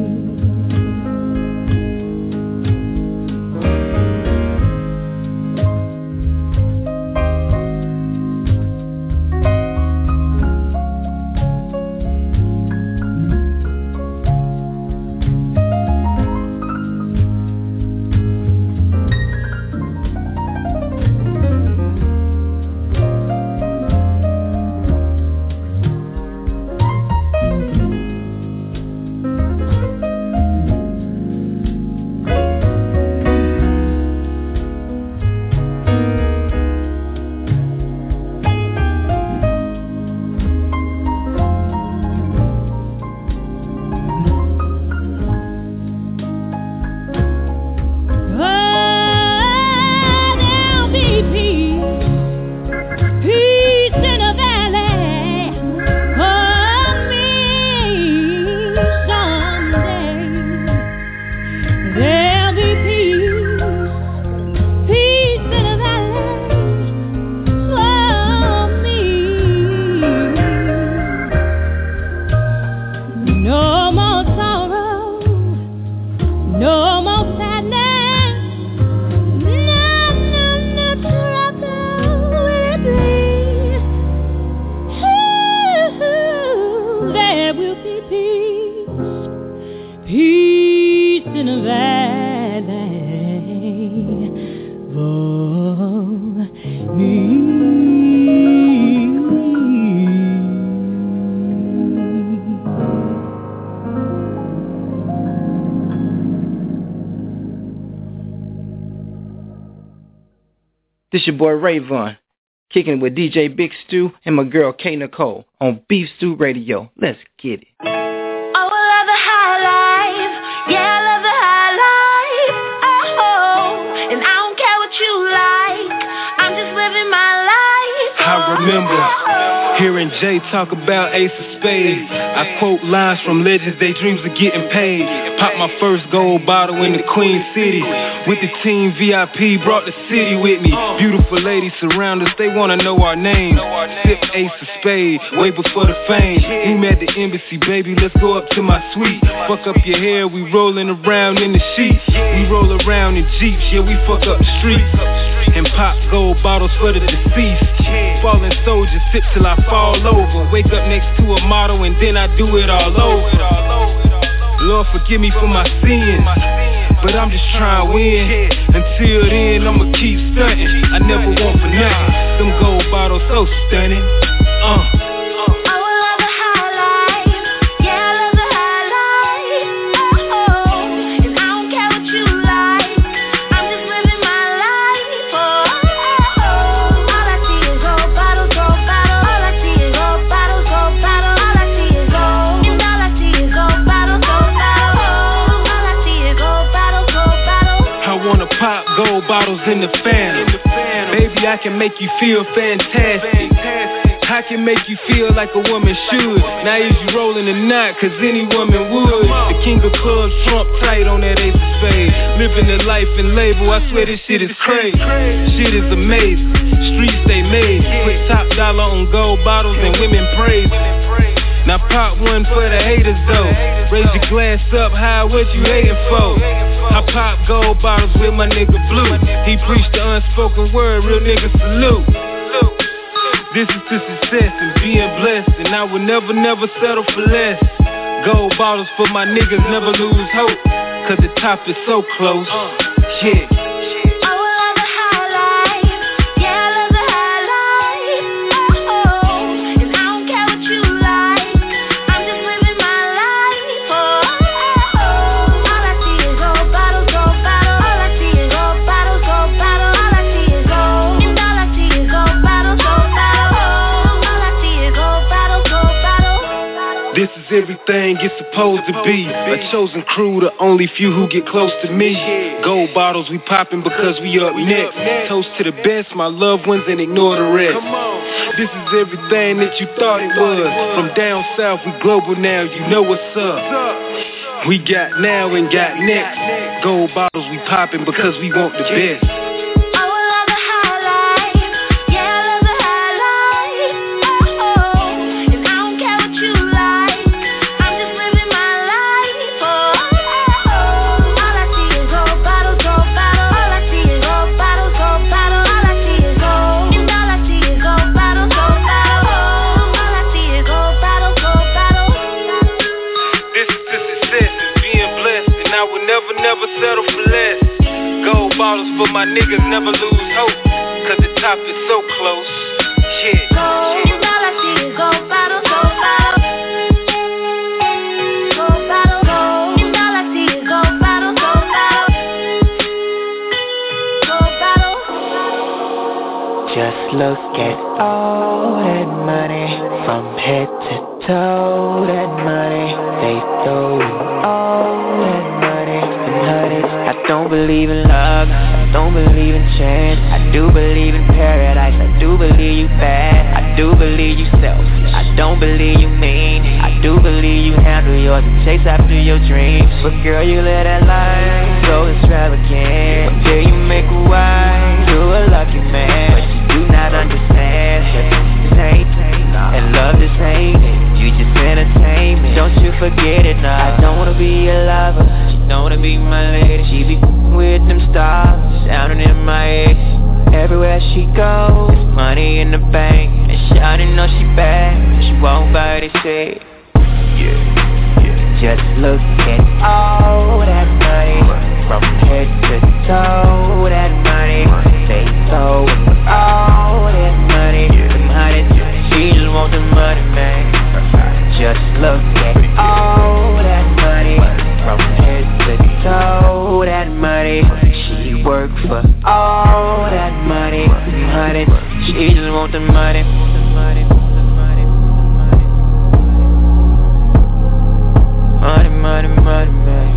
This your boy Rayvon, kicking with D J Big Stu and my girl K Nicole on Beef Stew Radio. Let's get it. Oh, I love the high life. Yeah, I love the high life. Oh, and I don't care what you like. I'm just living my life. I remember hearing Jay talk about Ace of Spades. I quote lines from legends, they dreams of getting paid. Popped my first gold bottle in the Queen City. With the team V I P, brought the city with me. Beautiful ladies surround us, they wanna know our names. Sip Ace of Spades, way before the fame. We met the embassy, baby, let's go up to my suite. Fuck up your hair, we rolling around in the sheets. We roll around in Jeeps, yeah, we fuck up the streets. And pop gold bottles for the deceased. Fallen soldiers, sip till I fall over. Wake up next to a model and then I do it all over. Lord forgive me for my sins, but I'm just trying to win. Until then, I'ma keep stunting. I never want for nothing. Them gold bottles so stunning. Uh. Gold bottles in the fan. Baby, I can make you feel fantastic. I can make you feel like a woman should. Now is you rolling a knot, cause any woman would. The king of clubs, Trump tight on that ace of spades. Living the life and label, I swear this shit is crazy. Shit is amazing, streets they made. Put top dollar on gold bottles and women praise. Now pop one for the haters though. Raise your glass up high, what you hating for? I pop gold bottles with my nigga Blue. He preached the unspoken word, real nigga salute. This is to success and being blessed, and I will never, never settle for less. Gold bottles for my niggas, never lose hope, cause the top is so close. Yeah. This is everything it's supposed to be. A chosen crew, the only few who get close to me. Gold bottles, we poppin' because we up next. Toast to the best, my loved ones, and ignore the rest. This is everything that you thought it was. From down south, we global now, you know what's up. We got now and got next. Gold bottles, we poppin' because we want the best. Never settle for less. Gold bottles for my niggas, never lose hope, cause the top is so close. Yeah, yeah. All I see is gold bottles, gold bottles. Gold bottles, gold. All I see is gold bottles, gold bottles. Gold bottles. Just look at all that money, from head to toe, that money. They throw all that money. I don't believe in love, I don't believe in chance. I do believe in paradise, I do believe you bad. I do believe you selfish, I don't believe you mean. I do believe you handle yours and chase after your dreams. But girl, you live that life so extravagant. One day you make a wife, you're a lucky man. But you do not understand that this ain't, and love this ain't. You just entertainment, don't you forget it now. I don't wanna be a lover, don't wanna be my lady. She be with them stars sounding in my head. Everywhere she goes, there's money in the bank. And shawty know she bad, she won't buy this shit. Yeah, yeah. Just look at all that money, from head to toe, that money. They throw all that money, them honey. She just want the money, man. Just look at all that money, from head to toe, that money. She work for all that money, honey. She just want the money. Money, money, money, money.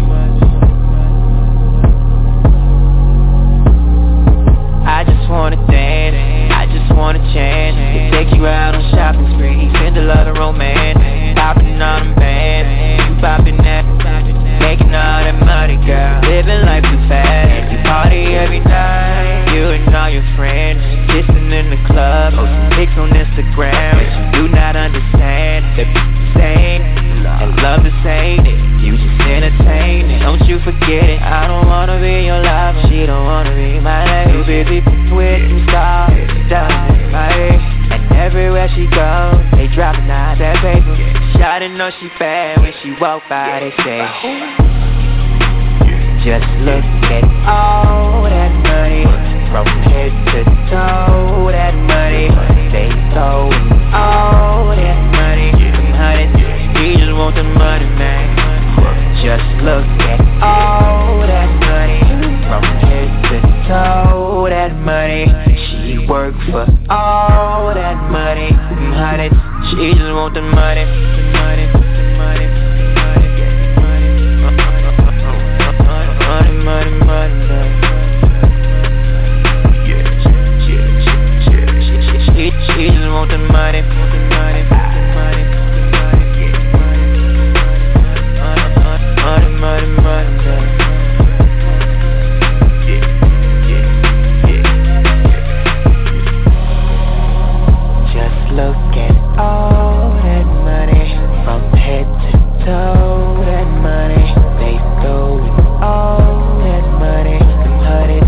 I just wanna dance, I just wanna chance to take you out on shopping spree, send a lot of romance. Popping on them bands, you popping that, making all that money, girl. Living life too fast, you party every night. You and all your friends, kissing in the club, posting pics on Instagram. But you do not understand that the same, and love the same. You just entertain it, don't you forget it. I don't wanna be your lover, she don't wanna be my lady. Too busy with some stars, down in my head. And everywhere she goes, they dropping out that paper. Shawty know she bad when she walk by, they say. Just look at all that money, from head to toe, that money. They throwing all that money, them hundreds, he just want the money, man. Just look at all that money, from head to toe, that money. She work for all that money, them hundreds, she just want the money, the money, the money, money, money, money, money. She just want the money, want the money, the money, money, money, money, money. Just look at all that money, from head to toe, that money. They throwing all that money, them hundreds.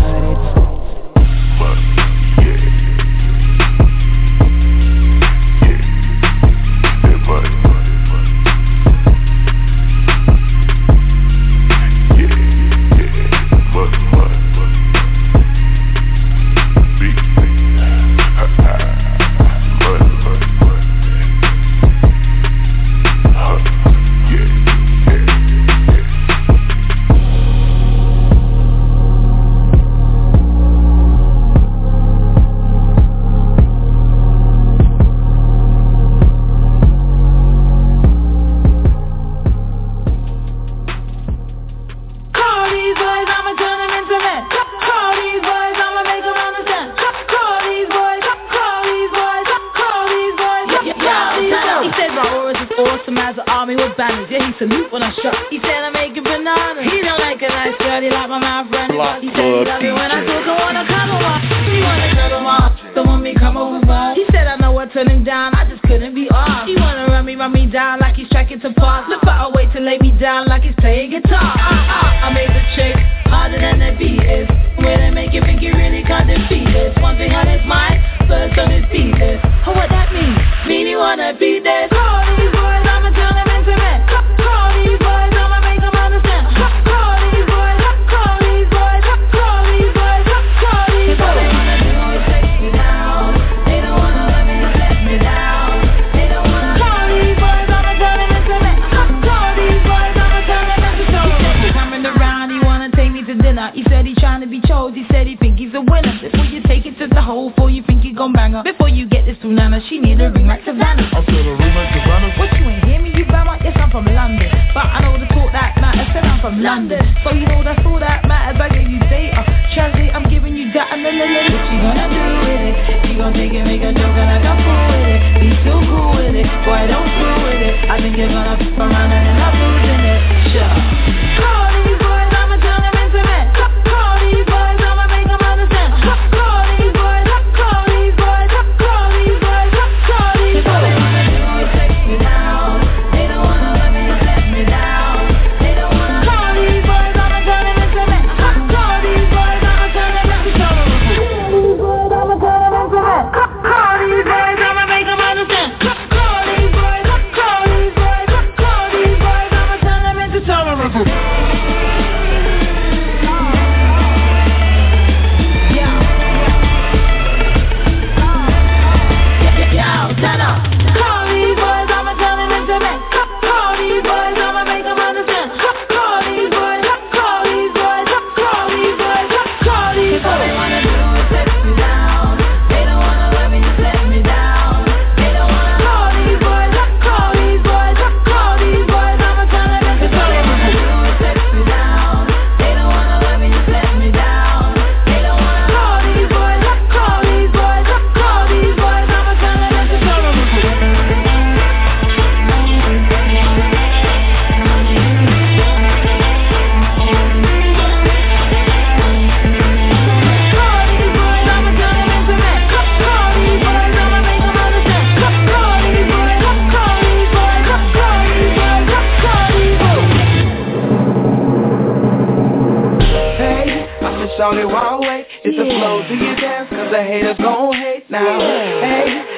Shawty, why wait? It's the flow, do you dance? Cause the haters gon' hate now. Hey,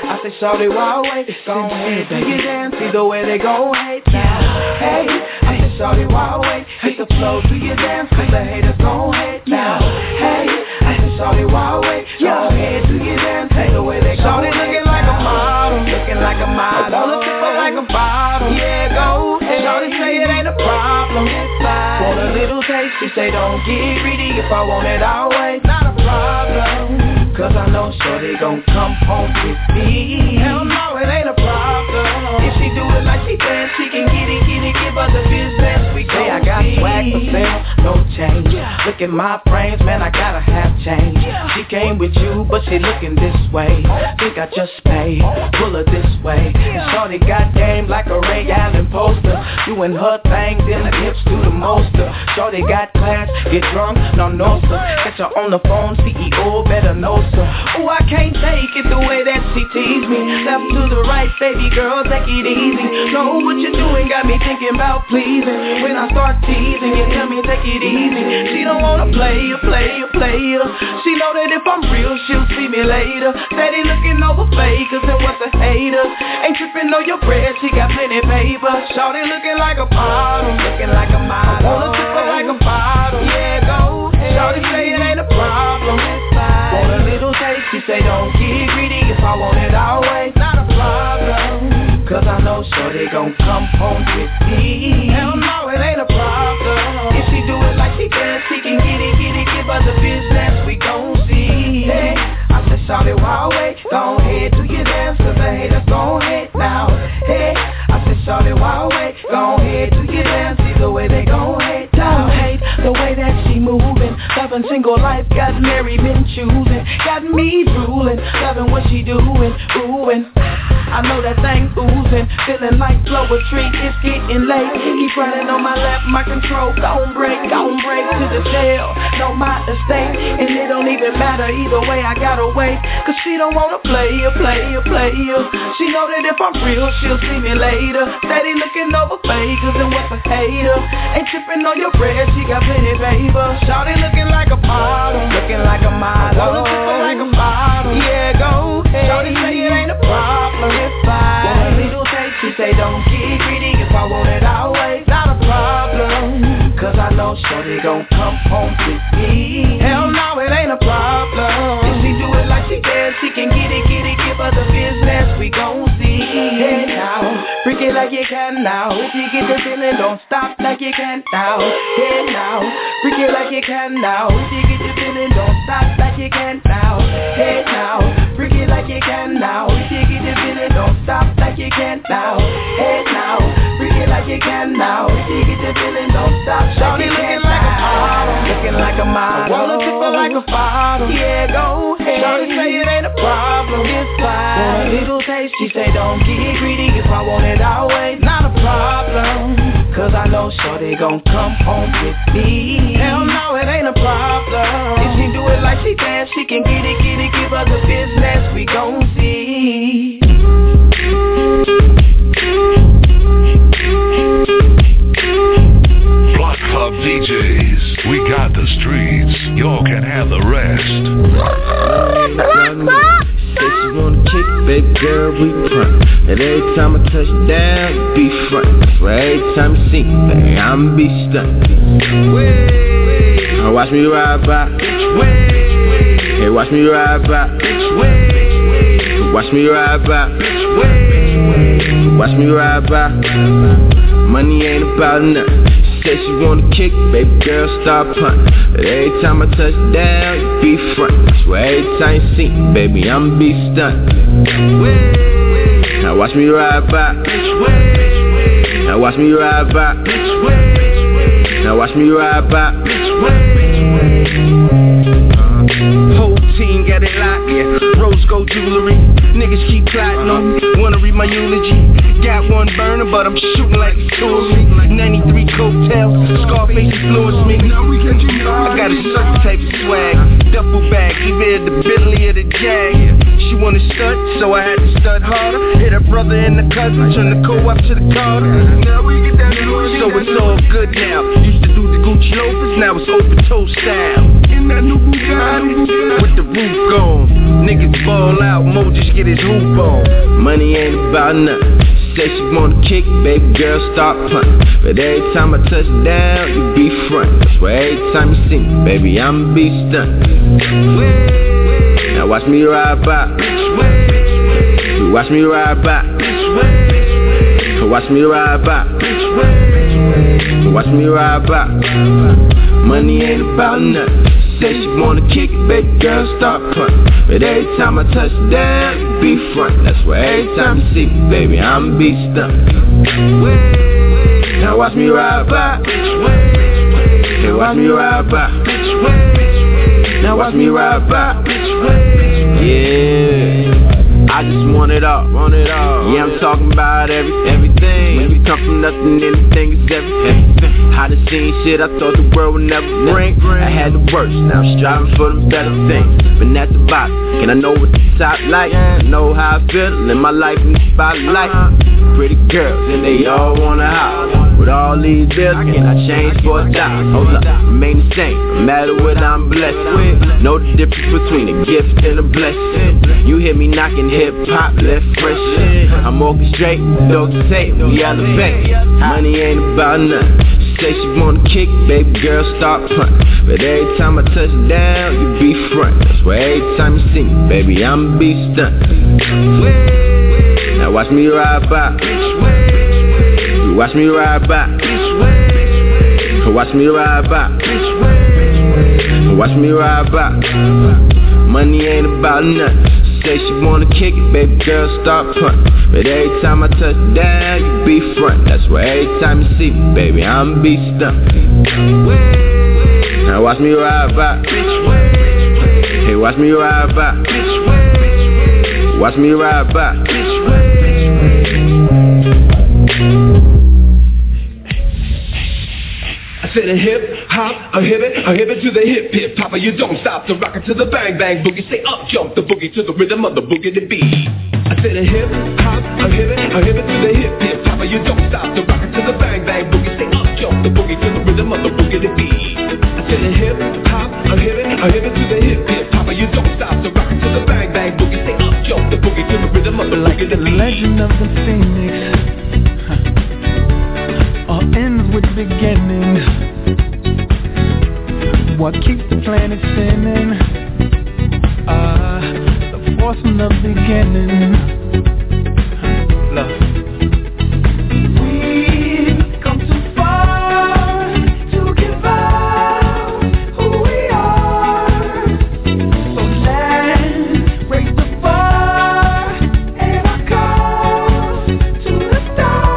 I say, shawty, why wait? Go ahead, do your dance, see the way they gon' hate now. Hey, I say, shawty, why wait? Hit the flow, do your dance, cause the haters gon' hate now. Hey, I say, shawty, why wait? Go ahead, do your dance, see the way they gon' hate. Shawty looking like a model, looking like a model. I wanna tip her like a bottle, yeah, go ahead. Shawty say it ain't a problem, want a little taste, she say don't get greedy. If I want it always, not a problem, cause I know shorty gon' come home with me. Hell no, it ain't a problem. If she do it like she can, she can get it, get it, give her the business. We go say I got see. Swag for sale, no change. Look at my frames, man, I gotta have change. She came with you, but she looking this way. Think I just paid, pull her this way. Shorty got game like a Ray Allen poster, doing her things in the hips to the molster. Shorty got class, get drunk, no no sir. Catch her on the phone, C E O better know sir. Oh, I can't take it the way that she tease me. Left to the right, baby girl, take it easy. Know what you're doing, got me thinking about pleasing. When I start teasing, you tell me take it easy. She don't wanna play a play a player. She know that if I'm real, she'll see me later. Steady looking over fakers and what's a hater. Ain't tripping on your bread, she got plenty paper. Shorty looking like a model, looking like a model. I wanna tip her like a bottle, yeah, go ahead. Shorty say it ain't a problem. Want a little taste, she say don't get greedy. If I want it always, not a problem, cause I know shorty gon' come home with me. Hell no, it ain't a problem. If she do it like she can, she can get it, get it, give her the business, we gon' see. Hey, I said shorty, why wait? Go ahead, do your dance, cause the haters gon' hate now. Hey, I said shorty, why wait? Go ahead, do your dance, see the way they gon' hate now. Hate the way that she moving, loving single life, got married, been choosing, got me drooling, loving what she doing, oohing. I know that thing oozing, feeling like poetry, it's getting late. Keep running on my lap, my control gon' break, gon' break to the tail. Know my estate, and it don't even matter either way, I gotta wait. Cause she don't wanna play a play a play a. She know that if I'm real, she'll see me later. Steady looking over fakers and what's a hater. Ain't tripping on your bread, she got plenty paper. Shawty looking like a model, looking like a model. I wanna tip her like a bottle, yeah, go ahead. Shawty say it ain't a problem. If I want a little taste, she say don't get greedy. If I want it always, not a problem, cause I know shorty gon' come home with me. Hell no, it ain't a problem. If she do it like she can, she can get it, get it, give her the business, we gon' see. Hey now, freak it like you can now. If you get the feeling, don't stop like you can now. Hey now, freak it like you can now. If you get the feeling, don't stop like you can now. Hey now, freak it like you can now. If you get the feeling, don't stop like you can now. Hey now, freak it like you can now. If you get the feeling, don't stop. Shawty looking like a model, looking like a model. Wanna tip her like a bottle, yeah, go ahead. Shawty say it ain't a problem, it's fine. Want a little taste, she say don't get greedy. If I want it always, not a problem, cause I know shorty gon' come home with me. Hell no, it ain't a problem. If she do it like she can, she can get it, get it, give her the business, we gon' see. Block Club D Js, we got the streets, y'all can have the rest. Say she wanna kick, baby girl, we front. And every time I touch down, you be front. For every time you see me, baby, I'ma be stunned. Now watch me ride by. Hey, watch me ride by. Watch me ride by. Watch me ride by. Money ain't about nothing. She said she wanna kick, baby girl, start punting. But every time I touch down, you be front. So every time you see me, baby, I'ma be stunned. Now watch me ride by. Now watch me ride by. Now watch me ride by. Whole team got it locked, yeah. Rose gold jewelry. Niggas keep plotting on me. Wanna read my eulogy. Got one burner, but I'm shooting like it's two of me. ninety-three coattails, Scarface influenced me. I got a certain type of swag. Duffel bag, either the Bentley or the Jag. She wanna stunt, so I had to stunt harder. Hit her brother and the cousin, turn the co-op to the Carter. So it's all good now. Used to do the Gucci loafers, now it's open toe style. In that new Bugatti with the roof gone. Niggas ball out, Mo just get his hoop on. Money ain't about nothing. She say she wanna kick, baby girl start punting. But every time I touch down, you be front. That's why every time you see me, baby I'ma be stunned. Now watch me ride by. Watch me ride by. Watch me ride by. Watch me ride by. Money ain't about nothing. She say she wanna kick it, baby girl start punting. But every time I touch down, you be front. That's why every time you see me, baby I'ma be stunned. Now watch me ride by. Now watch me ride by. Now watch me ride by. Yeah, I just want it all, want it all. Yeah, I'm talking about every, everything. When we come from nothing, anything is everything. How to see shit I thought the world would never bring. I had the worst, now I'm striving for them better things. But that's the bottom, can I know what the top like? Know how I feel, live my life in the spotlight. Pretty girls, and they all wanna house. With all these bills, can I change for a dollar? Hold up, remain the same, no matter what I'm blessed with. Know the difference between a gift and a blessing. You hear me knocking hip-hop, left fresh. I'm orchestrate, dog to tape, we elevate. Money ain't about nothing. She say she wanna kick, baby girl start punting. But every time I touch down, you be front. That's why every time you see me, baby I'ma be stunned. Now watch me ride by. Watch me ride by. Watch me ride by. Watch me ride by. Money ain't about nothing. She say she wanna kick it, baby girl start punting. But every time I touch down, you be front. That's why every time you see me, baby I'ma be stunned. Now watch me ride by. Hey, watch me ride by. Watch me ride by. I said a hip hop, a hip it, a hip it to the hip hip Papa, you don't stop to rock it to the bang bang boogie. Say up jump the boogie to the rhythm of the boogie to beat. I said a hip hop, a hip it, a hip it to the hip hip Papa, you don't stop to rock it to the bang bang boogie. Say up jump the boogie to the rhythm of the boogie to beat. I said a hip hop, a hip it, a hip it to the hip hip Papa, you don't stop to rock it to the bang bang boogie. Say up jump the boogie to the rhythm of the boogie to beat. Like the legend of the phoenix, huh. All ends with beginning. What keeps the planet spinning? Ah, uh, the force from the beginning. Love. We've come too far to give up who we are. So let's raise the bar and our cause to the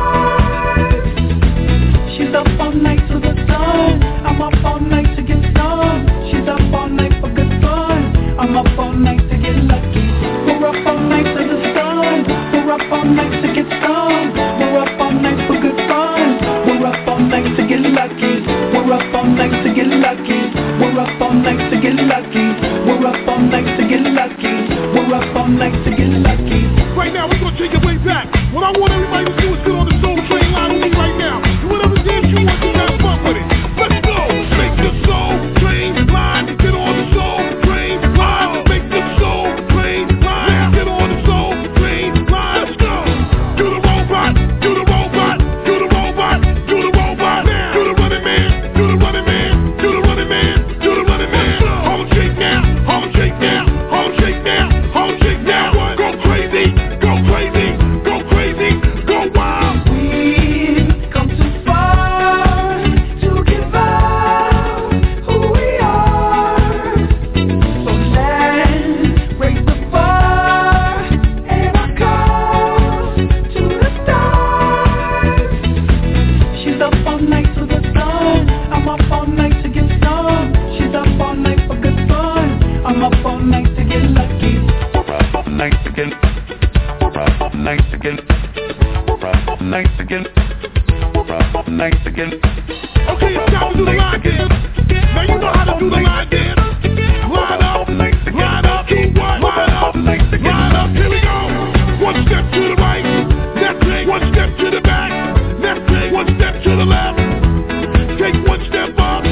stars. She's up all night to the sun. I'm up all night to get She's up all night for good fun. I'm up all night to get lucky. We're up all night to the sun. We're up all night to get stung. We're up all night for good fun. We're up all night to get lucky. We're up all night to get lucky. We're up all night to get lucky. We're up all night to get lucky. We're up all night to get lucky. Right now, we're gonna take it way back. What I want everybody to do is get on the Soul Train line with me right now. Do whatever dance you want to have fun with it. Let's go. Make the Soul Train line. Get on the Soul Train line. Make the Soul Train line. Get on the Soul Train line. Let's go. Do the robot. Do the robot. Do the robot. Do the robot. Do the running man. Do the running man. Do the running man. Do the running man. Hold shake now. Hold shake now. Hold shake now. Hold shake now. Go crazy. Go crazy. Go crazy. Go wild. We've come too far to give up who we are. So let's raise the bar and our cause to the stars. She's up all night to the sun. I'm up all night to get stung. She's up all night for good fun. I'm up all night to get lucky. We're up all night again. We're up all night again. We're up all night again. We're up all night again. Okay, it's time to do the line dance. Now you know how to do the line dance. Line up, line up, do what? Line up, line up, here we go. One step to the right, left leg, one step to the back, left leg, one step to the left. Take one step up,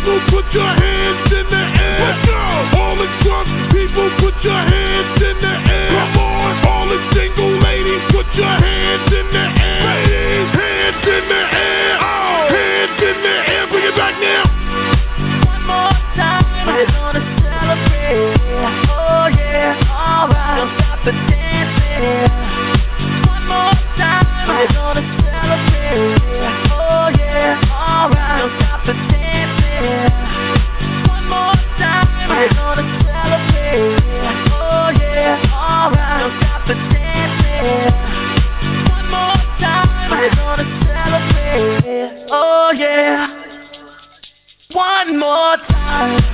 people, put your hands in the air. Let's go. All the drunk people, put your hands in the air. Come on. All the single ladies, put your hands in the air. Ladies, hands in the air. Oh, hands in the air. Bring it back now. One more time, we're gonna celebrate. Oh yeah, alright. Don't stop the dancing. One more time, we're gonna celebrate. Oh yeah, alright. Don't stop the dancing. One more time, we're gonna celebrate. Oh yeah, alright. Don't stop the dancing. One more time, we're gonna celebrate. Oh yeah. One more time.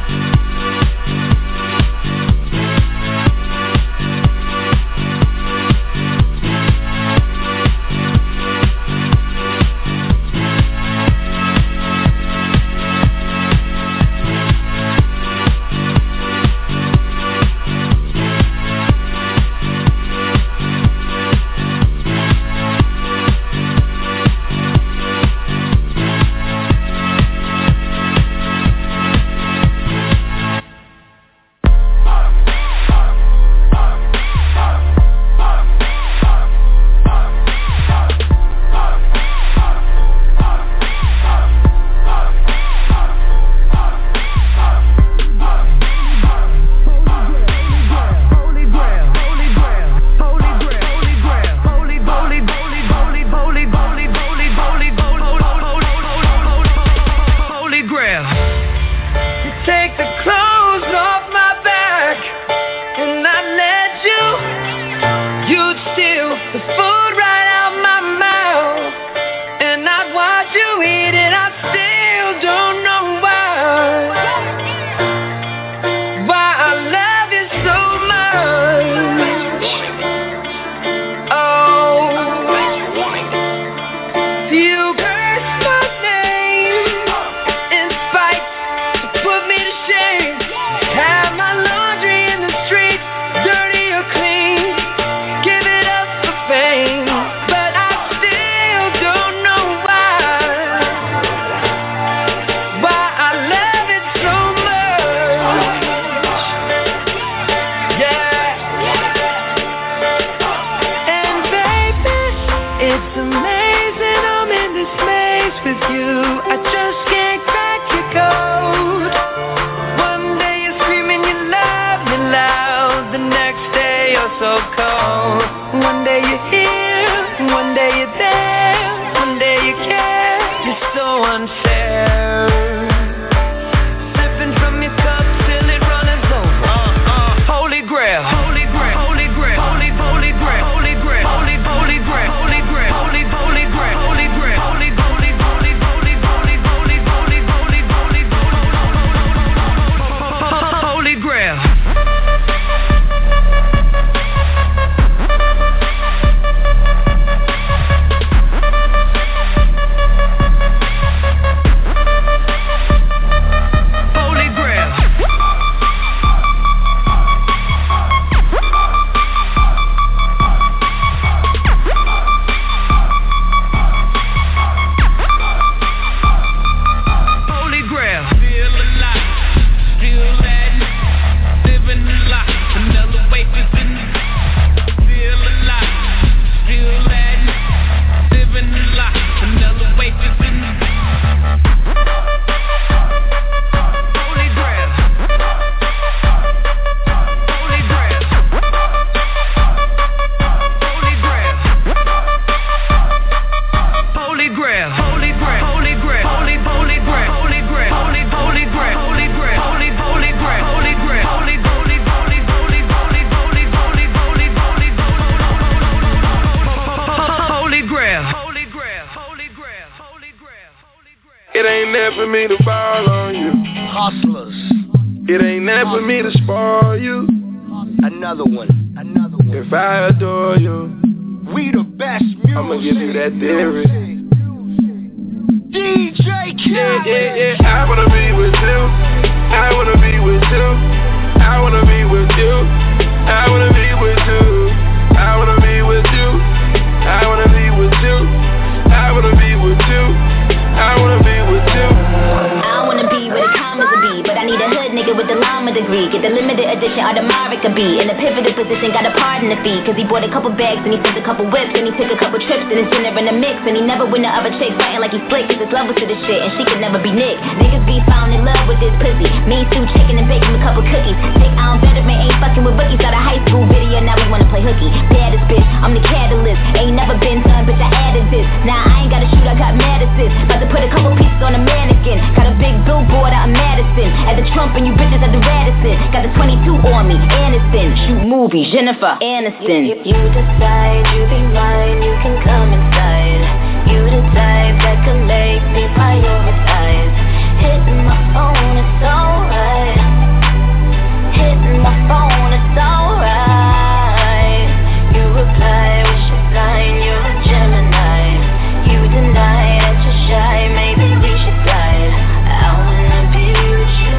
I wanna be with a be. But I need a hood nigga with the llama degree. Get the limited edition Audemars could be. In the pivotal position, got a pardon the fee. Cause he bought a couple bags and he flipped a couple whips. And he took a couple trips in his dinner in the mix. And he never win the other chick, fighting like he slick. Cause his love was to this shit and she could never be Nick. Niggas be found in love with this pussy. Me stew chicken and bake him a couple cookies. Dick on veteran ain't fucking with rookies. Out of high school video, now we wanna play hooky. Baddest bitch, I'm the catalyst. Ain't never been done, bitch, I added this. Now I ain't gotta shoot, I got mad assist. About to put a couple pieces on a mannequin. Got a big billboard out in Madison. At the Trump and you bitches at the Radisson. Got the twenty-two on me, Aniston. Shoot movies, Jennifer Aniston. If you decide you be mine, you can come inside. You the type that can make me prioritize. Hitting my phone, it's alright. Hitting my phone, it's alright. You reply, wish you're flying, you're a Gemini. You deny that you're shy, maybe we should slide. I wanna be with you.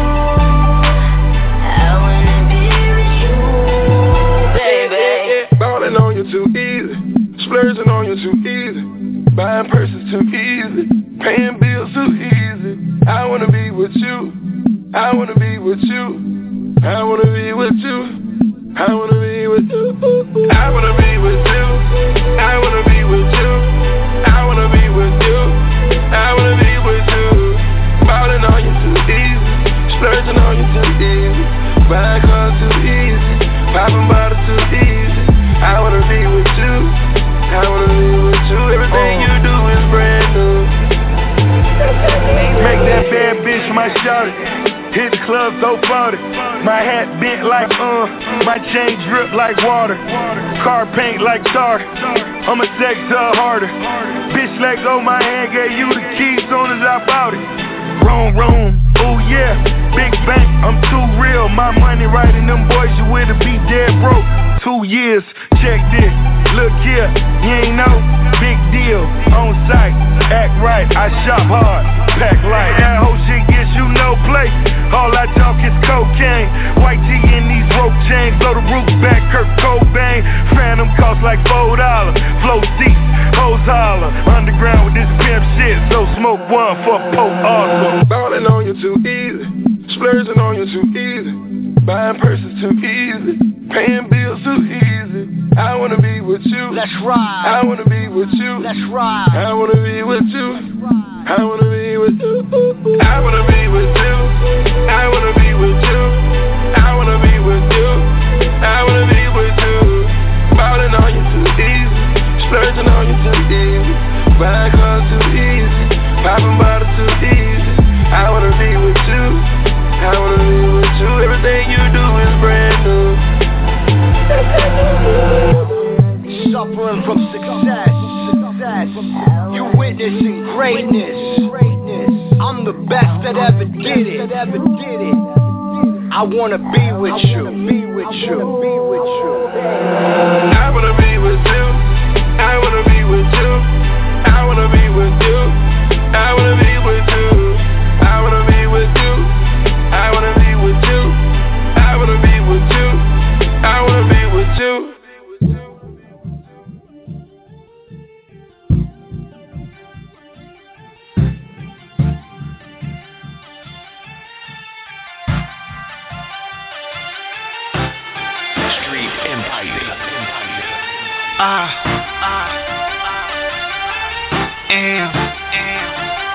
I wanna be with you, baby. Ballin' on you too easy, splurging on you too easy, buying purses too easy, paying bills too easy. I wanna be with you. I wanna be with you. I wanna be with you. I wanna be with you. I wanna be with you. I wanna be with you. I wanna be with you. I wanna be with you. Ballin' on you too easy, splurging on you too easy, buying cars too easy, popping bottles too easy. I wanna be with you. I wanna be with you. Everything you do is brand new. Make that bad bitch my shawty. Hit the club so forty. My hat bent like uh, my chain drip like water. Car paint like tar. I'ma sex her harder. Bitch let go my hand, gave you the key soon as I bought it. Wrong room, oh yeah, big bank, I'm too real. My money right in them boys, you with to be dead broke. Two years, check this, look here, you ain't know, big deal, on site, act right, I shop hard, pack light. That whole shit gets you no play, all I talk is cocaine. White tee in these rope chains, blow the roof back, Kurt Cobain. Phantom cost like four dollars, flow seats, hoes holler. Underground with this pimp shit, so smoke one for Pope Arthur. Ballin' on you too easy, splurging on you too easy, buying purses too easy, paying bills too easy. I wanna be with you. Let's ride. I wanna be with you. Let's ride. I wanna be with you. I wanna be with you. I wanna be with you. I wanna be with you. I wanna be with you. I wanna be with you. Ballin' on you too easy, splurging on you too easy, buying cars too easy, popping bottles too easy. I wanna be with you. I wanna be with you. Everything you do is brand new. Suffering from success, success. You witnessing greatness. I'm the best that ever did it. I wanna be with you. Be with you. Be with you. I wanna be with you. I wanna be with you. I wanna be with you. I wanna be with you. I wanna be with you. I wanna be with you. I wanna be with you. I wanna be with you. Street Empire. Ah, ah, am, am,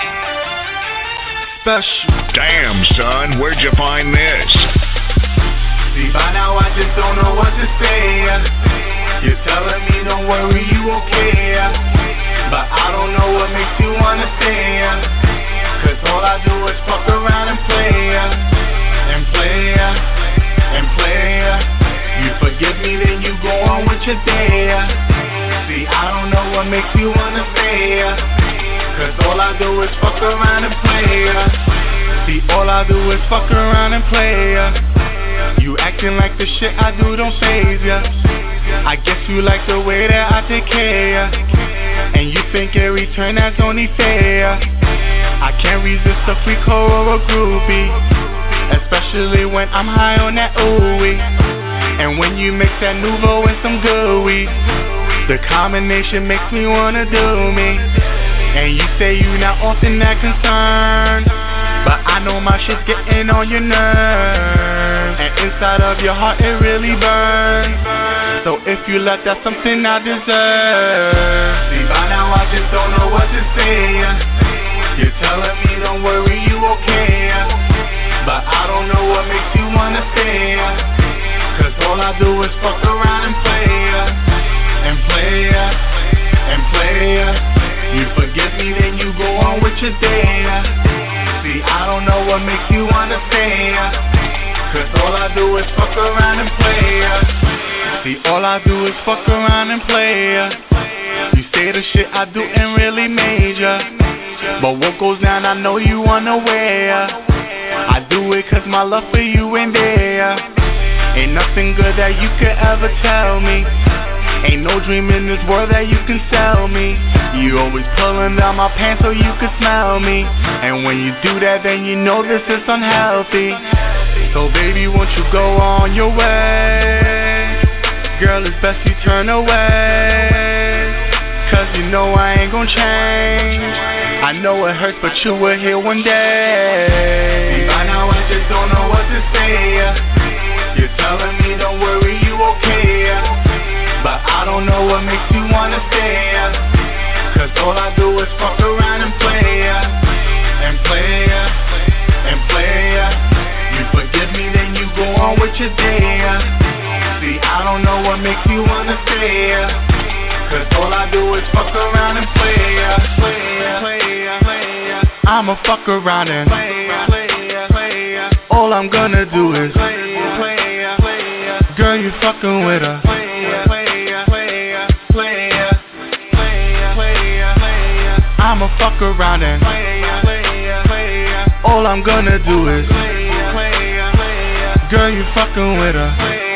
special. Damn, son, where'd you find this? See, by now I just don't know what to say. You're telling me don't worry, you okay, but I don't know what makes you wanna stay. Cause all I do is fuck around and play, and play, and play. You forgive me, then you go on with your day. See, I don't know what makes you wanna stay, cause all I do is fuck around and play. See, all I do is fuck around and play. You acting like the shit I do don't faze ya. I guess you like the way that I take care, and you think every turn that's only fair. I can't resist a freak hoe or a groupie, especially when I'm high on that ooey. And when you mix that Nouveau with some good weed, the combination makes me wanna do me. And you say you not often that concerned, but I know my shit's getting on your nerves, and inside of your heart it really burns. So if you left, that's something I deserve. See, by now I just don't know what to say. You're telling me don't worry, you okay, but I don't know what makes you wanna stay. Cause all I do is fuck around and play, and play, and play. You forgive me, then you go on with your day. See, I don't know what makes you wanna stay, cause all I do is fuck around and play. See, all I do is fuck around and play. You say the shit I do ain't really major, but what goes down I know you unaware. I do it cause my love for you ain't there. Ain't nothing good that you could ever tell me. Ain't no dream in this world that you can sell me. You always pulling down my pants so you can smell me, and when you do that then you know this is unhealthy. So baby, won't you go on your way? Girl, it's best you turn away, cause you know I ain't gon' change. I know it hurts, but you were here one day. See, by now I just don't know what to say. You're telling me don't worry, you okay, but I don't know what makes you wanna stay. Cause all I do is fuck around and play, and play, and play. You forgive me, then you go on with your day. See, I don't know what makes you wanna stay, cause all I do is fuck around and play, play, play, play. I'ma fuck around and play, play, play. All I'm gonna do is play, play, play. Girl, you fucking with her. Play, play, play, play, play, play. I'ma fuck around and play, play, play. All I'm gonna do is play, play, play. Girl, you fucking with her.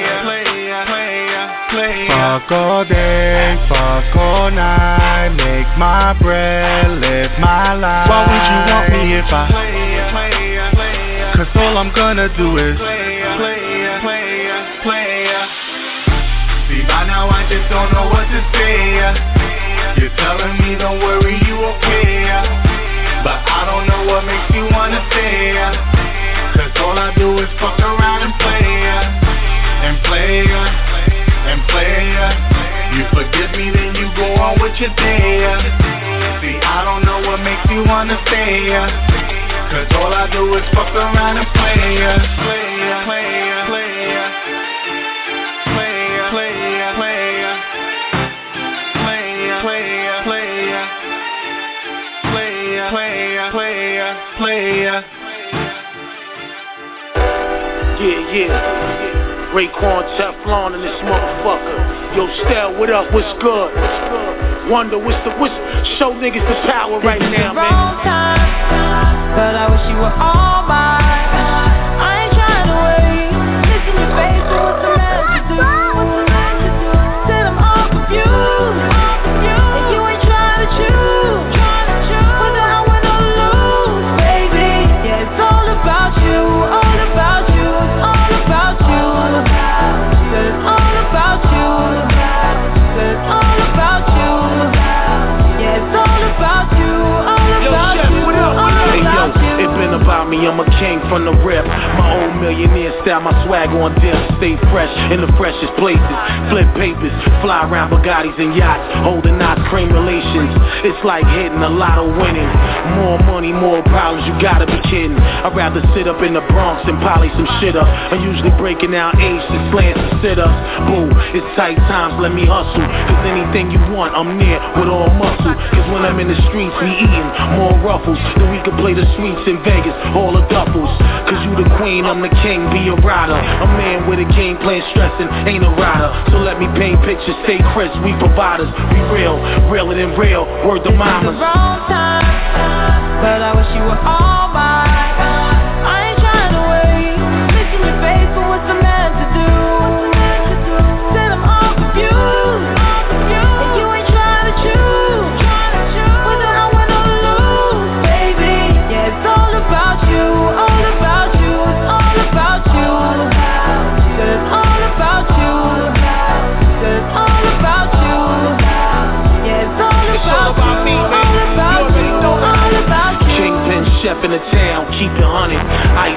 Fuck all day, fuck all night, make my bread, live my life. Why would you want me if I play? Cause all I'm gonna do is play, play, play, play. See, by now I just don't know what to say. You're telling me don't worry, you okay, but I don't know what makes you wanna stay. Cause all I do is fuck around and play, and play, and play. You forgive me, then you go on with your day. See, I don't know what makes you wanna stay, cause all I do is fuck around and play, play, play, play, play, play, play, play, play, play, play, play, play. Yeah, yeah. Raekwon Teflon in this motherfucker. Yo, Stell, what up? What's good? Wonder, what's the what's show niggas the power right now, man. Wrong time, but I wish you were all mine. I ain't trying to wait. Listen to face and what's the matter to do? Said I'm all confused, and you ain't trying to choose. Wonder how I wanna lose, baby. Yeah, it's all about you, all about you, it's all about you. It's all about you. It's all about you. Yeah, it's all about you. All about you. All about you. It been about me, I'm a king from the rip. My old millionaire style, my swag on dip. Stay fresh in the freshest places. Flip papers, fly around Bugattis and yachts. Holding knots, cream relations. It's like hitting a lot of winning. More money, more problems, you gotta be kidding. I'd rather sit up in the Bronx and poly some shit up. I'm usually breaking out H and slants and sit-ups. Boo, it's tight times, let me hustle. Cause anything you want, I'm near with all muscle. Cause when I'm in the streets, we eating more ruffles. Then we can play the sweets in Vegas, all the duffels. Cause you the queen, I'm the king, be a rider. A man with a game plan, stressing, ain't a rider. So let me paint pictures, stay crisp, we providers. We real, realer than real, word to mamas. Wrong time, but I wish you were all mine. I ain't trying to wait. Listen to face and what's the man to do? Said I'm all confused, and you ain't trying to choose. Whether I win or lose, baby. Yeah, it's all about you, all about you, it's all about you. It's all about you. It's all about you. Yeah, it's all about you, all about you, all about you. Kingpin chef in the town, keep it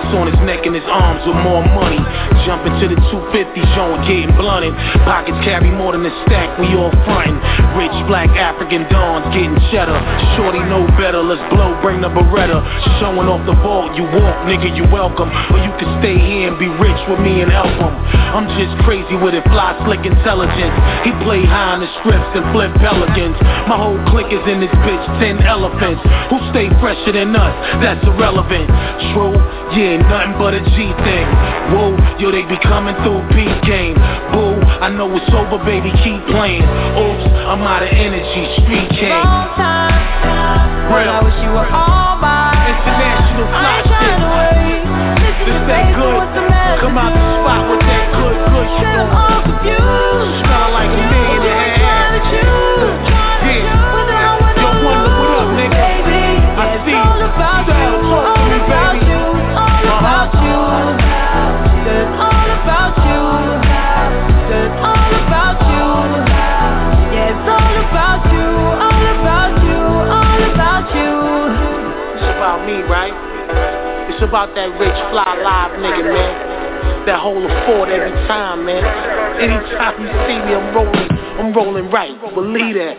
on his neck and his arms with more money. Jumping to the two fifty, showing getting blunted. Pockets carry more than a stack, we all frontin'. Rich black African dons getting cheddar. Shorty know better, let's blow, bring the Beretta. Showing off the vault, you walk, nigga, you welcome. Or you can stay here and be rich with me and help him. I'm just crazy with it, fly, slick intelligence. He play high in the strips and flip pelicans. My whole clique is in this bitch, ten elephants. Who stay fresher than us, that's irrelevant. True, yeah, nothing but a G thing. Whoa, yo, they be coming through peak game. Boo, I know it's over, baby, keep playing. Oops, I'm out of energy, street king. Long time, Real. I wish you were all mine. International fly I ain't trying to wait. This that good, come out the spot with that good, good shit. I'm all confused. Smell like a million and a half. Yeah, yo, wonder what up, nigga. I see you. Style, talk to me, baby. All about you. It's all about you. It's all about you. Yeah, it's all about you. All about you. All about you. It's about me, right? It's about that rich, fly, live nigga, man. That hold a fort every time, man. Anytime you see me, I'm rolling. I'm rolling right. Believe that.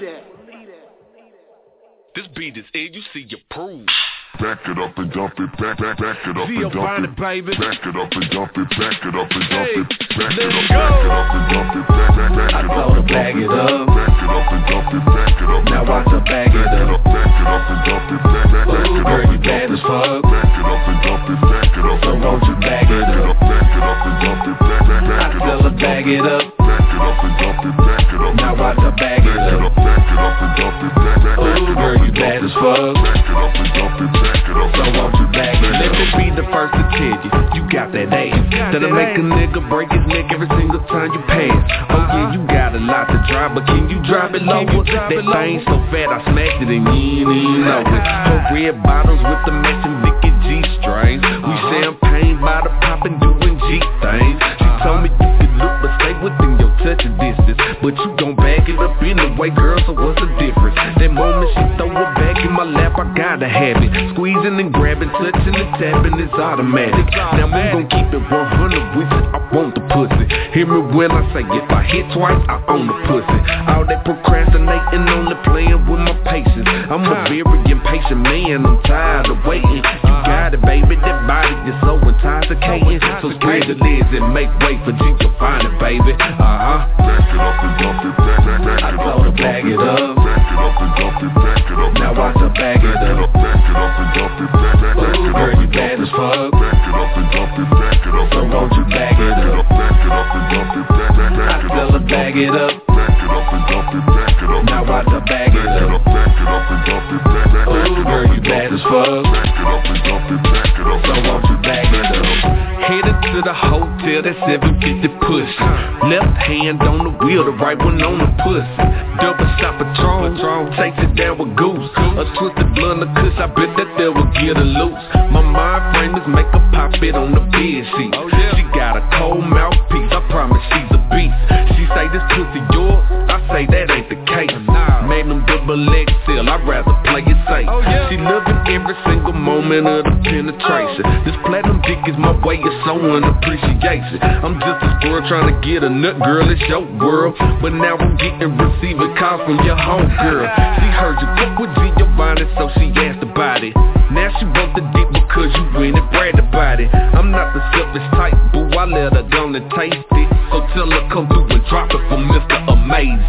This beat is in, you see your proof. Back it up and dump it, back, back, back it up and dump it, baby. Back it up and dump it, back it up and dump it, back it up, back it up and dump it, back, back, back I told her bag it up, back it up and dump it, back it up. Now watch her bag it up, back it up and dump it, back, back, back it up. Girl, you bad as fuck. Back it up and dump it, back it up. So won't you bag it up, back it up and dump it, back, back, back it up. I tell her bag it up, back it up and dump it, back it up. Now watch her bag it up, back it up and dump it, back, back, back it up. Girl, you bad as fuck. Back it up and dump it, back it up. So won't you bag it up? Let me be the first to tell you, you got that ass that'll make a nigga break his neck every single time you pass. Oh yeah, you got a lot to drive, but can you drive it lower? That thing so fat I smacked it and you ain't even know it. Her red bottles with the matching Vicky G strings. We champagne by the poppin' doing G things. She told me you could look but stay within your touching distance, but you gon' back it up anyway, girl, so what's the difference? That moment she throw it back in my lap, I gotta have it. Squeezing and grabbing, touching and tapping, it's automatic. Now I'm gon' keep it one hundred with it, I want the pussy. Hear me when I say if I hit twice, I own the pussy. All that procrastinating on the playing with my patience. I'm a very impatient man, I'm tired of waiting. You got it, baby, that body is so intoxicating. So spread the legs and make way for G, you'll find it, baby. Uh-huh. Back it up and dump it, back, back, back I told her bag it up, back it up and dump it, back it up. Now watch her bag it up, back it up and dump it, back, back, back it up. Girl, you bad as fuck. Back it up and dump it, back it up. So won't you bag it up? Back it up and dump it, back, back, back it up. I tell her bag it up, back it up and dump it, back it up. Now watch her bag it up, back it up and dump it, back, back, back it up. Girl, you bad as fuck. Back it up and dump it, back it up. So won't you bag it up? Headed to the hotel, that seven fifty push. Left hand on the wheel, the right one on the pussy. Double shot Patron, takes it down with goose. A twisted blunt, a kush, I bet that they will get a loose. My mind frame is make her pop it on the bed sheet. She got a cold mouthpiece, I promise she's a beast. She say this pussy yours, I say that ain't the case. Magnum double X L, I'd rather play it safe. She loving every single moment of the penetration. This platinum dick is my way of showing appreciation. I'm just a squirrel trying to get a nut, girl, it's your world. But now I'm getting receiving calls from your home girl. She heard you fuck with Giovanni, so she asked about it. Now she wants the dick because you win and brag about it. I'm not the selfish type, boo, I let her go and taste it. So tell her come through and drop it for Mister Amazing.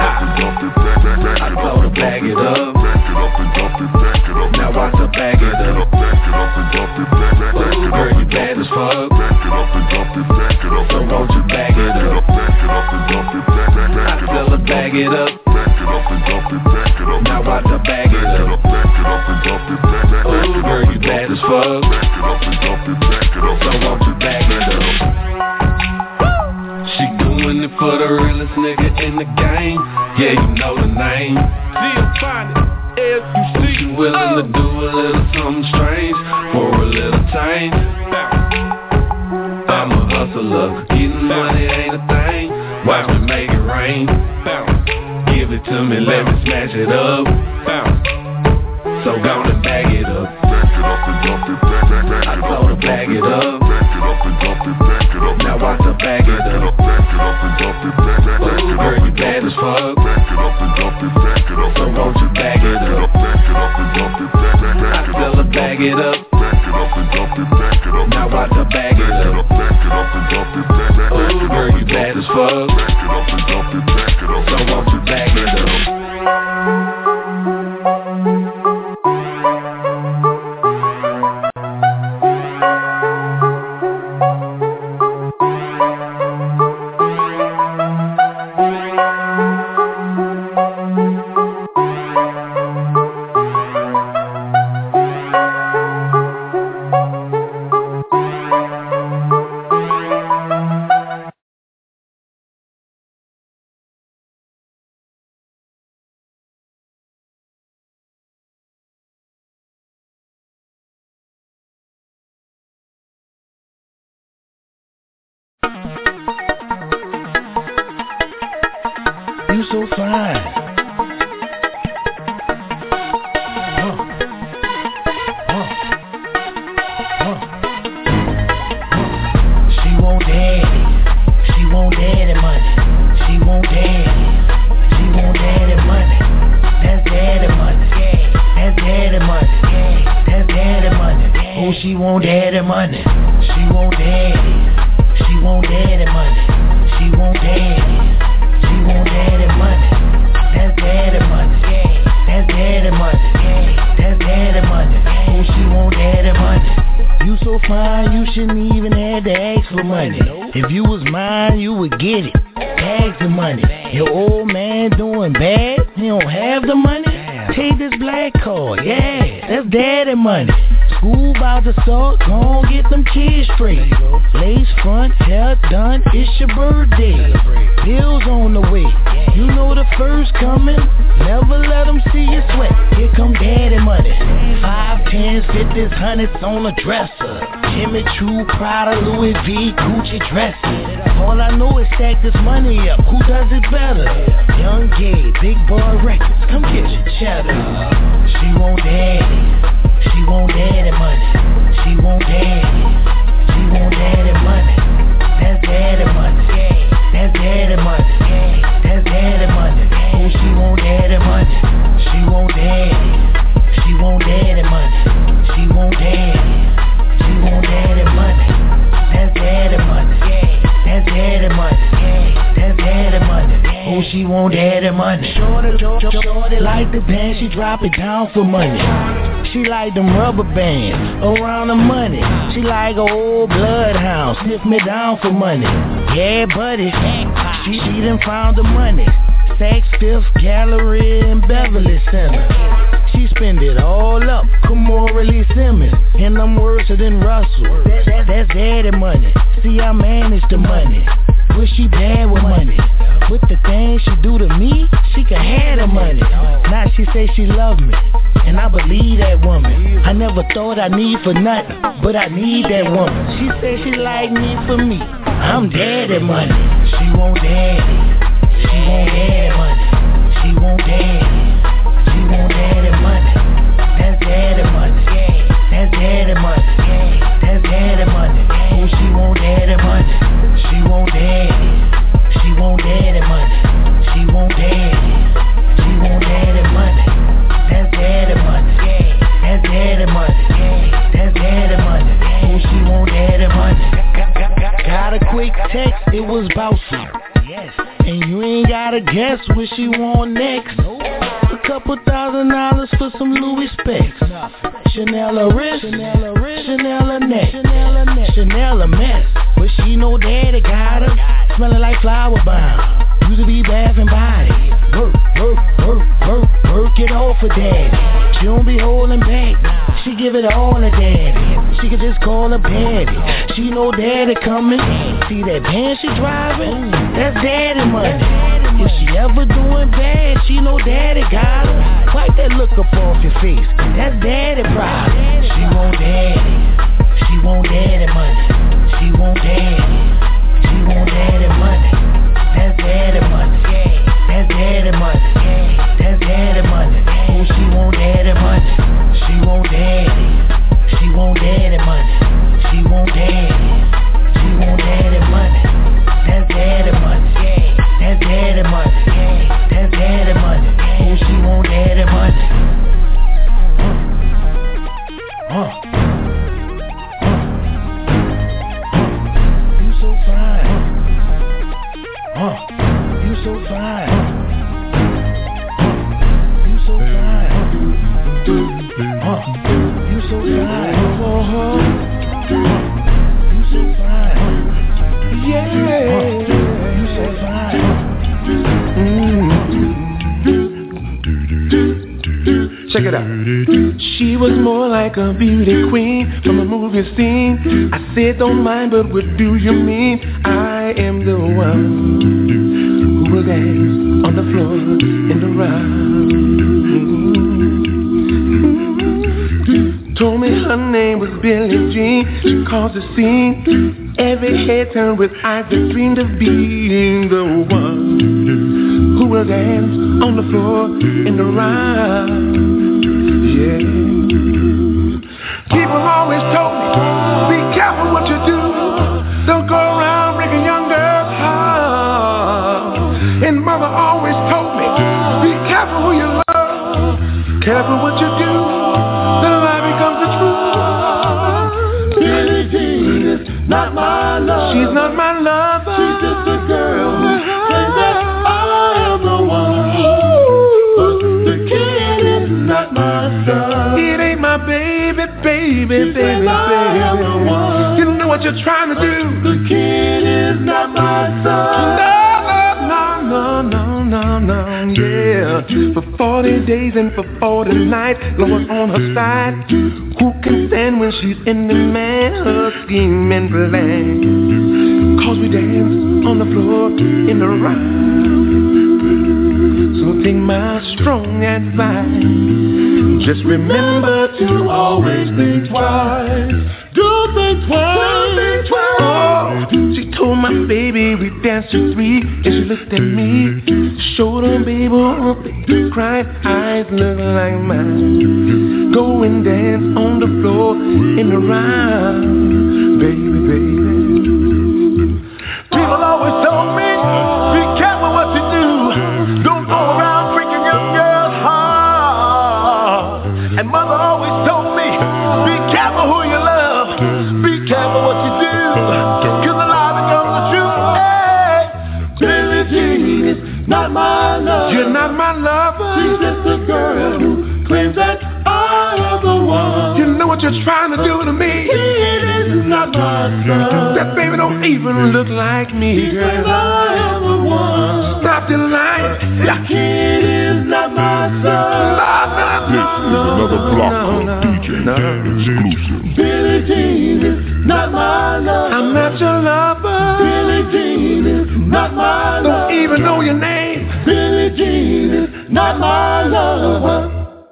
I told her bag it up, now watch her bag it up. Ooh, girl, you bad as fuck. So won't you bag it up? I tell her bag it up, now watch her bag it up. Ooh, girl, you bad as fuck. So won't you bag it up? She doing it for the realest nigga in the game. Yeah, you know the name. She willing to do a little something strange for a little change. I'm a hustler, getting money ain't a thing. Watch me make it rain. Give it to me, let me smash it up. So gonna bag it up. I told her bag Now watch her back it up. Back it up and dump it back. Back it up. Girl, you bad as fuck. Back it up and dump it. Back it up. So won't you back it up? You so fine. Uh, uh, uh, uh. She want daddy. She want daddy money. She want daddy. She want daddy money. That's daddy money. That's daddy money. That's daddy money. Oh, she want daddy money. She want daddy. She want daddy money. She want daddy. She want daddy money. That's daddy money. That's daddy money. That's daddy money. Oh, she want daddy money. You so fine, you shouldn't even have to ask for money. If you was mine, you would get it. Ask the money. Your old man doing bad, he don't have the money. Take this black card, yeah, that's daddy money. School about to start, gon' get them kids straight. Lace front, hair done, it's your birthday. Bills on the way, you know the first coming. Never let them see you sweat, here come daddy money. Five, tens, fifties, hundreds on a dresser. Jimmy Choo, Prada, Louis V, Gucci dresses. All I know is stack this money up, who does it better? Young Gay, Big Boy Records, come get your cheddar. She want daddy. She want daddy money. She want daddy. She want daddy money. That's daddy money. That's daddy money. That's daddy money. Oh, she want daddy money. She want daddy. She want daddy money. She want daddy. She want daddy money. That's daddy money. That's daddy money. That's daddy money. Oh, she want daddy money. Shorty, shorty, shorty like the dance, she drop it down for money. She like them rubber bands around the money. She like a old bloodhound, sniff me down for money. Yeah, buddy, she, she done found the money. Saks Fifth Gallery in Beverly Center. She spend it all up, Kamora Simmons. And I'm worse than Russell. That, that, that's daddy money. See, I manage the money. But she bad with money. With the things she do to me, she can have the money. Now she say she love me, and I believe that woman. I never thought I need for nothing, but I need that woman. She say she like me for me. I'm daddy money. She want daddy. She want daddy money. She want daddy. She want daddy money. That's daddy money. That's daddy money. That's daddy money. Oh, she want daddy money. She want daddy. She want daddy money. She want daddy. She want daddy money. That's daddy money. That's daddy money. That's daddy money. Oh, she want daddy money. Got, got, got, got a quick text, it was bouncy. Yes. And you ain't gotta guess what she want next. A couple thousand dollars for some Louis specs. Chanel a wrist, Chanel a wrist, Chanel a neck, Chanel a neck, Chanel a mess. But she know daddy got her, smelling like flower bomb. Used to be bath and body. Work, work, work, work, work it all for daddy. She don't be holding back, she give it all to daddy. She can just call her daddy. She know daddy coming. See that van she driving? That's daddy money. If she ever doing bad, she know daddy got her. Wipe that look up off your face, that's daddy problem. She want daddy. She want daddy money. She want daddy. She want daddy money. That's daddy money. That's daddy money. That's daddy money. Oh, she want daddy money. She want daddy. She want daddy money. She want daddy. She want daddy money. That's daddy money. That's daddy money. That's daddy money. Oh, she want daddy money. Uh. Uh. You so fine. Yeah. You so fine. Mm-hmm. Check it out. She was more like a beauty queen from a movie scene. I said don't mind, but what do you mean? I am the one who will dance on the floor in the round. Told me her name was Billie Jean. She caused a scene. Every head turned with eyes that dreamed of being the one who will dance on the floor in the round. Yeah. People always told me, be careful what you do. Don't go around breaking young girls' hearts. And mother always told me, be careful who you love. Careful what you do. Not my love. She's not my lover. She's just a girl who claims that I am the one. But the kid is not my son. It ain't my baby, baby, baby, baby. I am the one. You know what you're trying to do. The kid is not my son. No, no, no, no, no, yeah. For forty days and for forty nights, Lord on her side. Who can stand when she's in the man, her scheme and plan? Cause we dance on the floor in the round. So take my strong advice. Just remember to always think twice. Do think twice. Do think twice. Oh, she told my baby we danced to three, and she looked at me, showed her baby her big crying eyes look like mine. Go and dance on the floor in the round, baby, baby. People always told me, be careful what you do. Don't go around breaking young girls' heart. And mother always told me, be careful who you love. Be careful what you do. Cause the lie becomes the truth. Hey, Billie Jean is not my lover. You're not my lover. She's just a girl who claims that I am the one. You know what you're trying to do to me. It is not my son. That baby don't even look like me, girl. She says I am the one. Stop your lying. That kid is not my son. No, no, no, this is another block no, of no, D J no. Dan exclusive. Billie Jean is not my lover. I'm not your lover. Billie Jean is not my lover. Don't even know your name. Billie Jean is not my lover.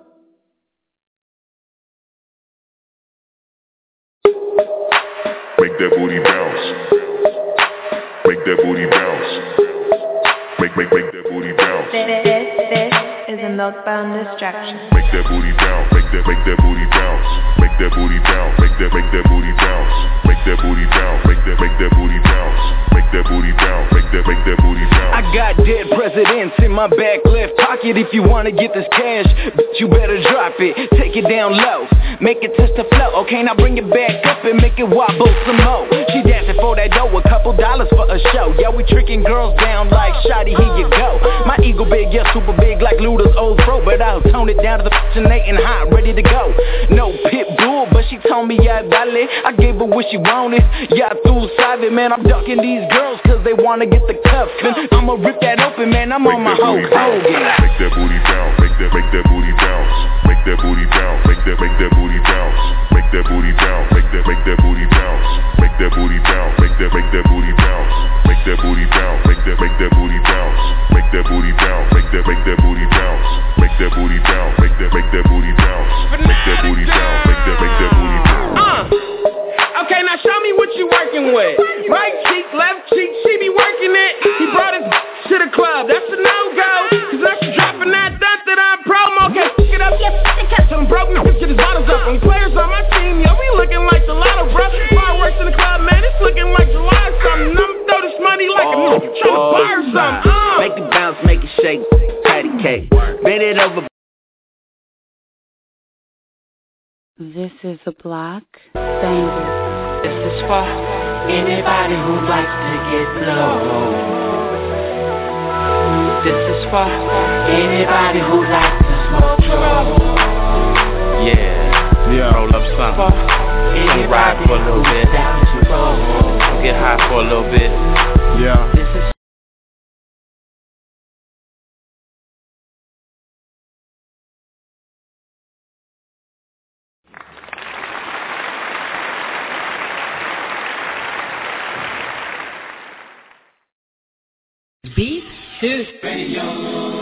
Make that booty bounce. Make that booty bounce. Make, make, make that booty bounce. This, this, this is a milk-bound distraction. Make that booty bounce. Make that, make that booty bounce. Make that booty bounce. Make that, make that booty bounce. Make that booty bounce. Make that, make that booty bounce. Make that booty bounce. Make that, make that booty bounce. I got dead presidents in my back left pocket. If you wanna get this cash, bitch, you better drop it. Take it down low, make it touch the flow. Okay, now bring it back up and make it wobble some more. She dancing for that dough, a couple dollars for a show. Yeah, we tricking girls down like Shotty, here you go. My ego big, yeah, super big like Luda's old bro. But I'll tone it down to the fascinating hot, ready to go. No pit bull, but she told me, yeah, dale. I gave her what she wanted. Yeah, through savvy, man, I'm ducking these girls cause they wanna get the cuff. And I'ma rip that open, man, I'm make on my Hulk Hogan. Make that booty bounce, make that, make that booty bounce. Make that booty bounce, make that, make that booty bounce. Make that booty bounce, make that, make that booty bounce. Make that booty bounce, make that, make that booty bounce. Make that booty bounce, make that, make that booty bounce. Make that booty bounce, make that, make that booty bounce. Make that booty bounce, make that, make that booty bounce. Make that booty bounce, make that, make that booty bounce. Uh, okay, now show me what you working with. Right cheek, left cheek, she be working it. He brought his to the club, that's a no-go. Cause now she dropping that that that I'm promo. Okay, pick it up, yeah, f***ing catch him broke. Now get his bottles up. And players on my team, yo, we looking like the lotto, bro. Fireworks in the club, man, it's looking like July or something. I'ma throw this money like a nigga trying to buy or something. Uh. Make it bounce, make it shake, patty cake. Bend it over. This is a block banger. This is for anybody who likes to get low. This is for anybody who likes to smoke drugs. Yeah, yeah. Roll up something. Anybody for a little bit. for a little bit. Yeah. This is Beat to Radio.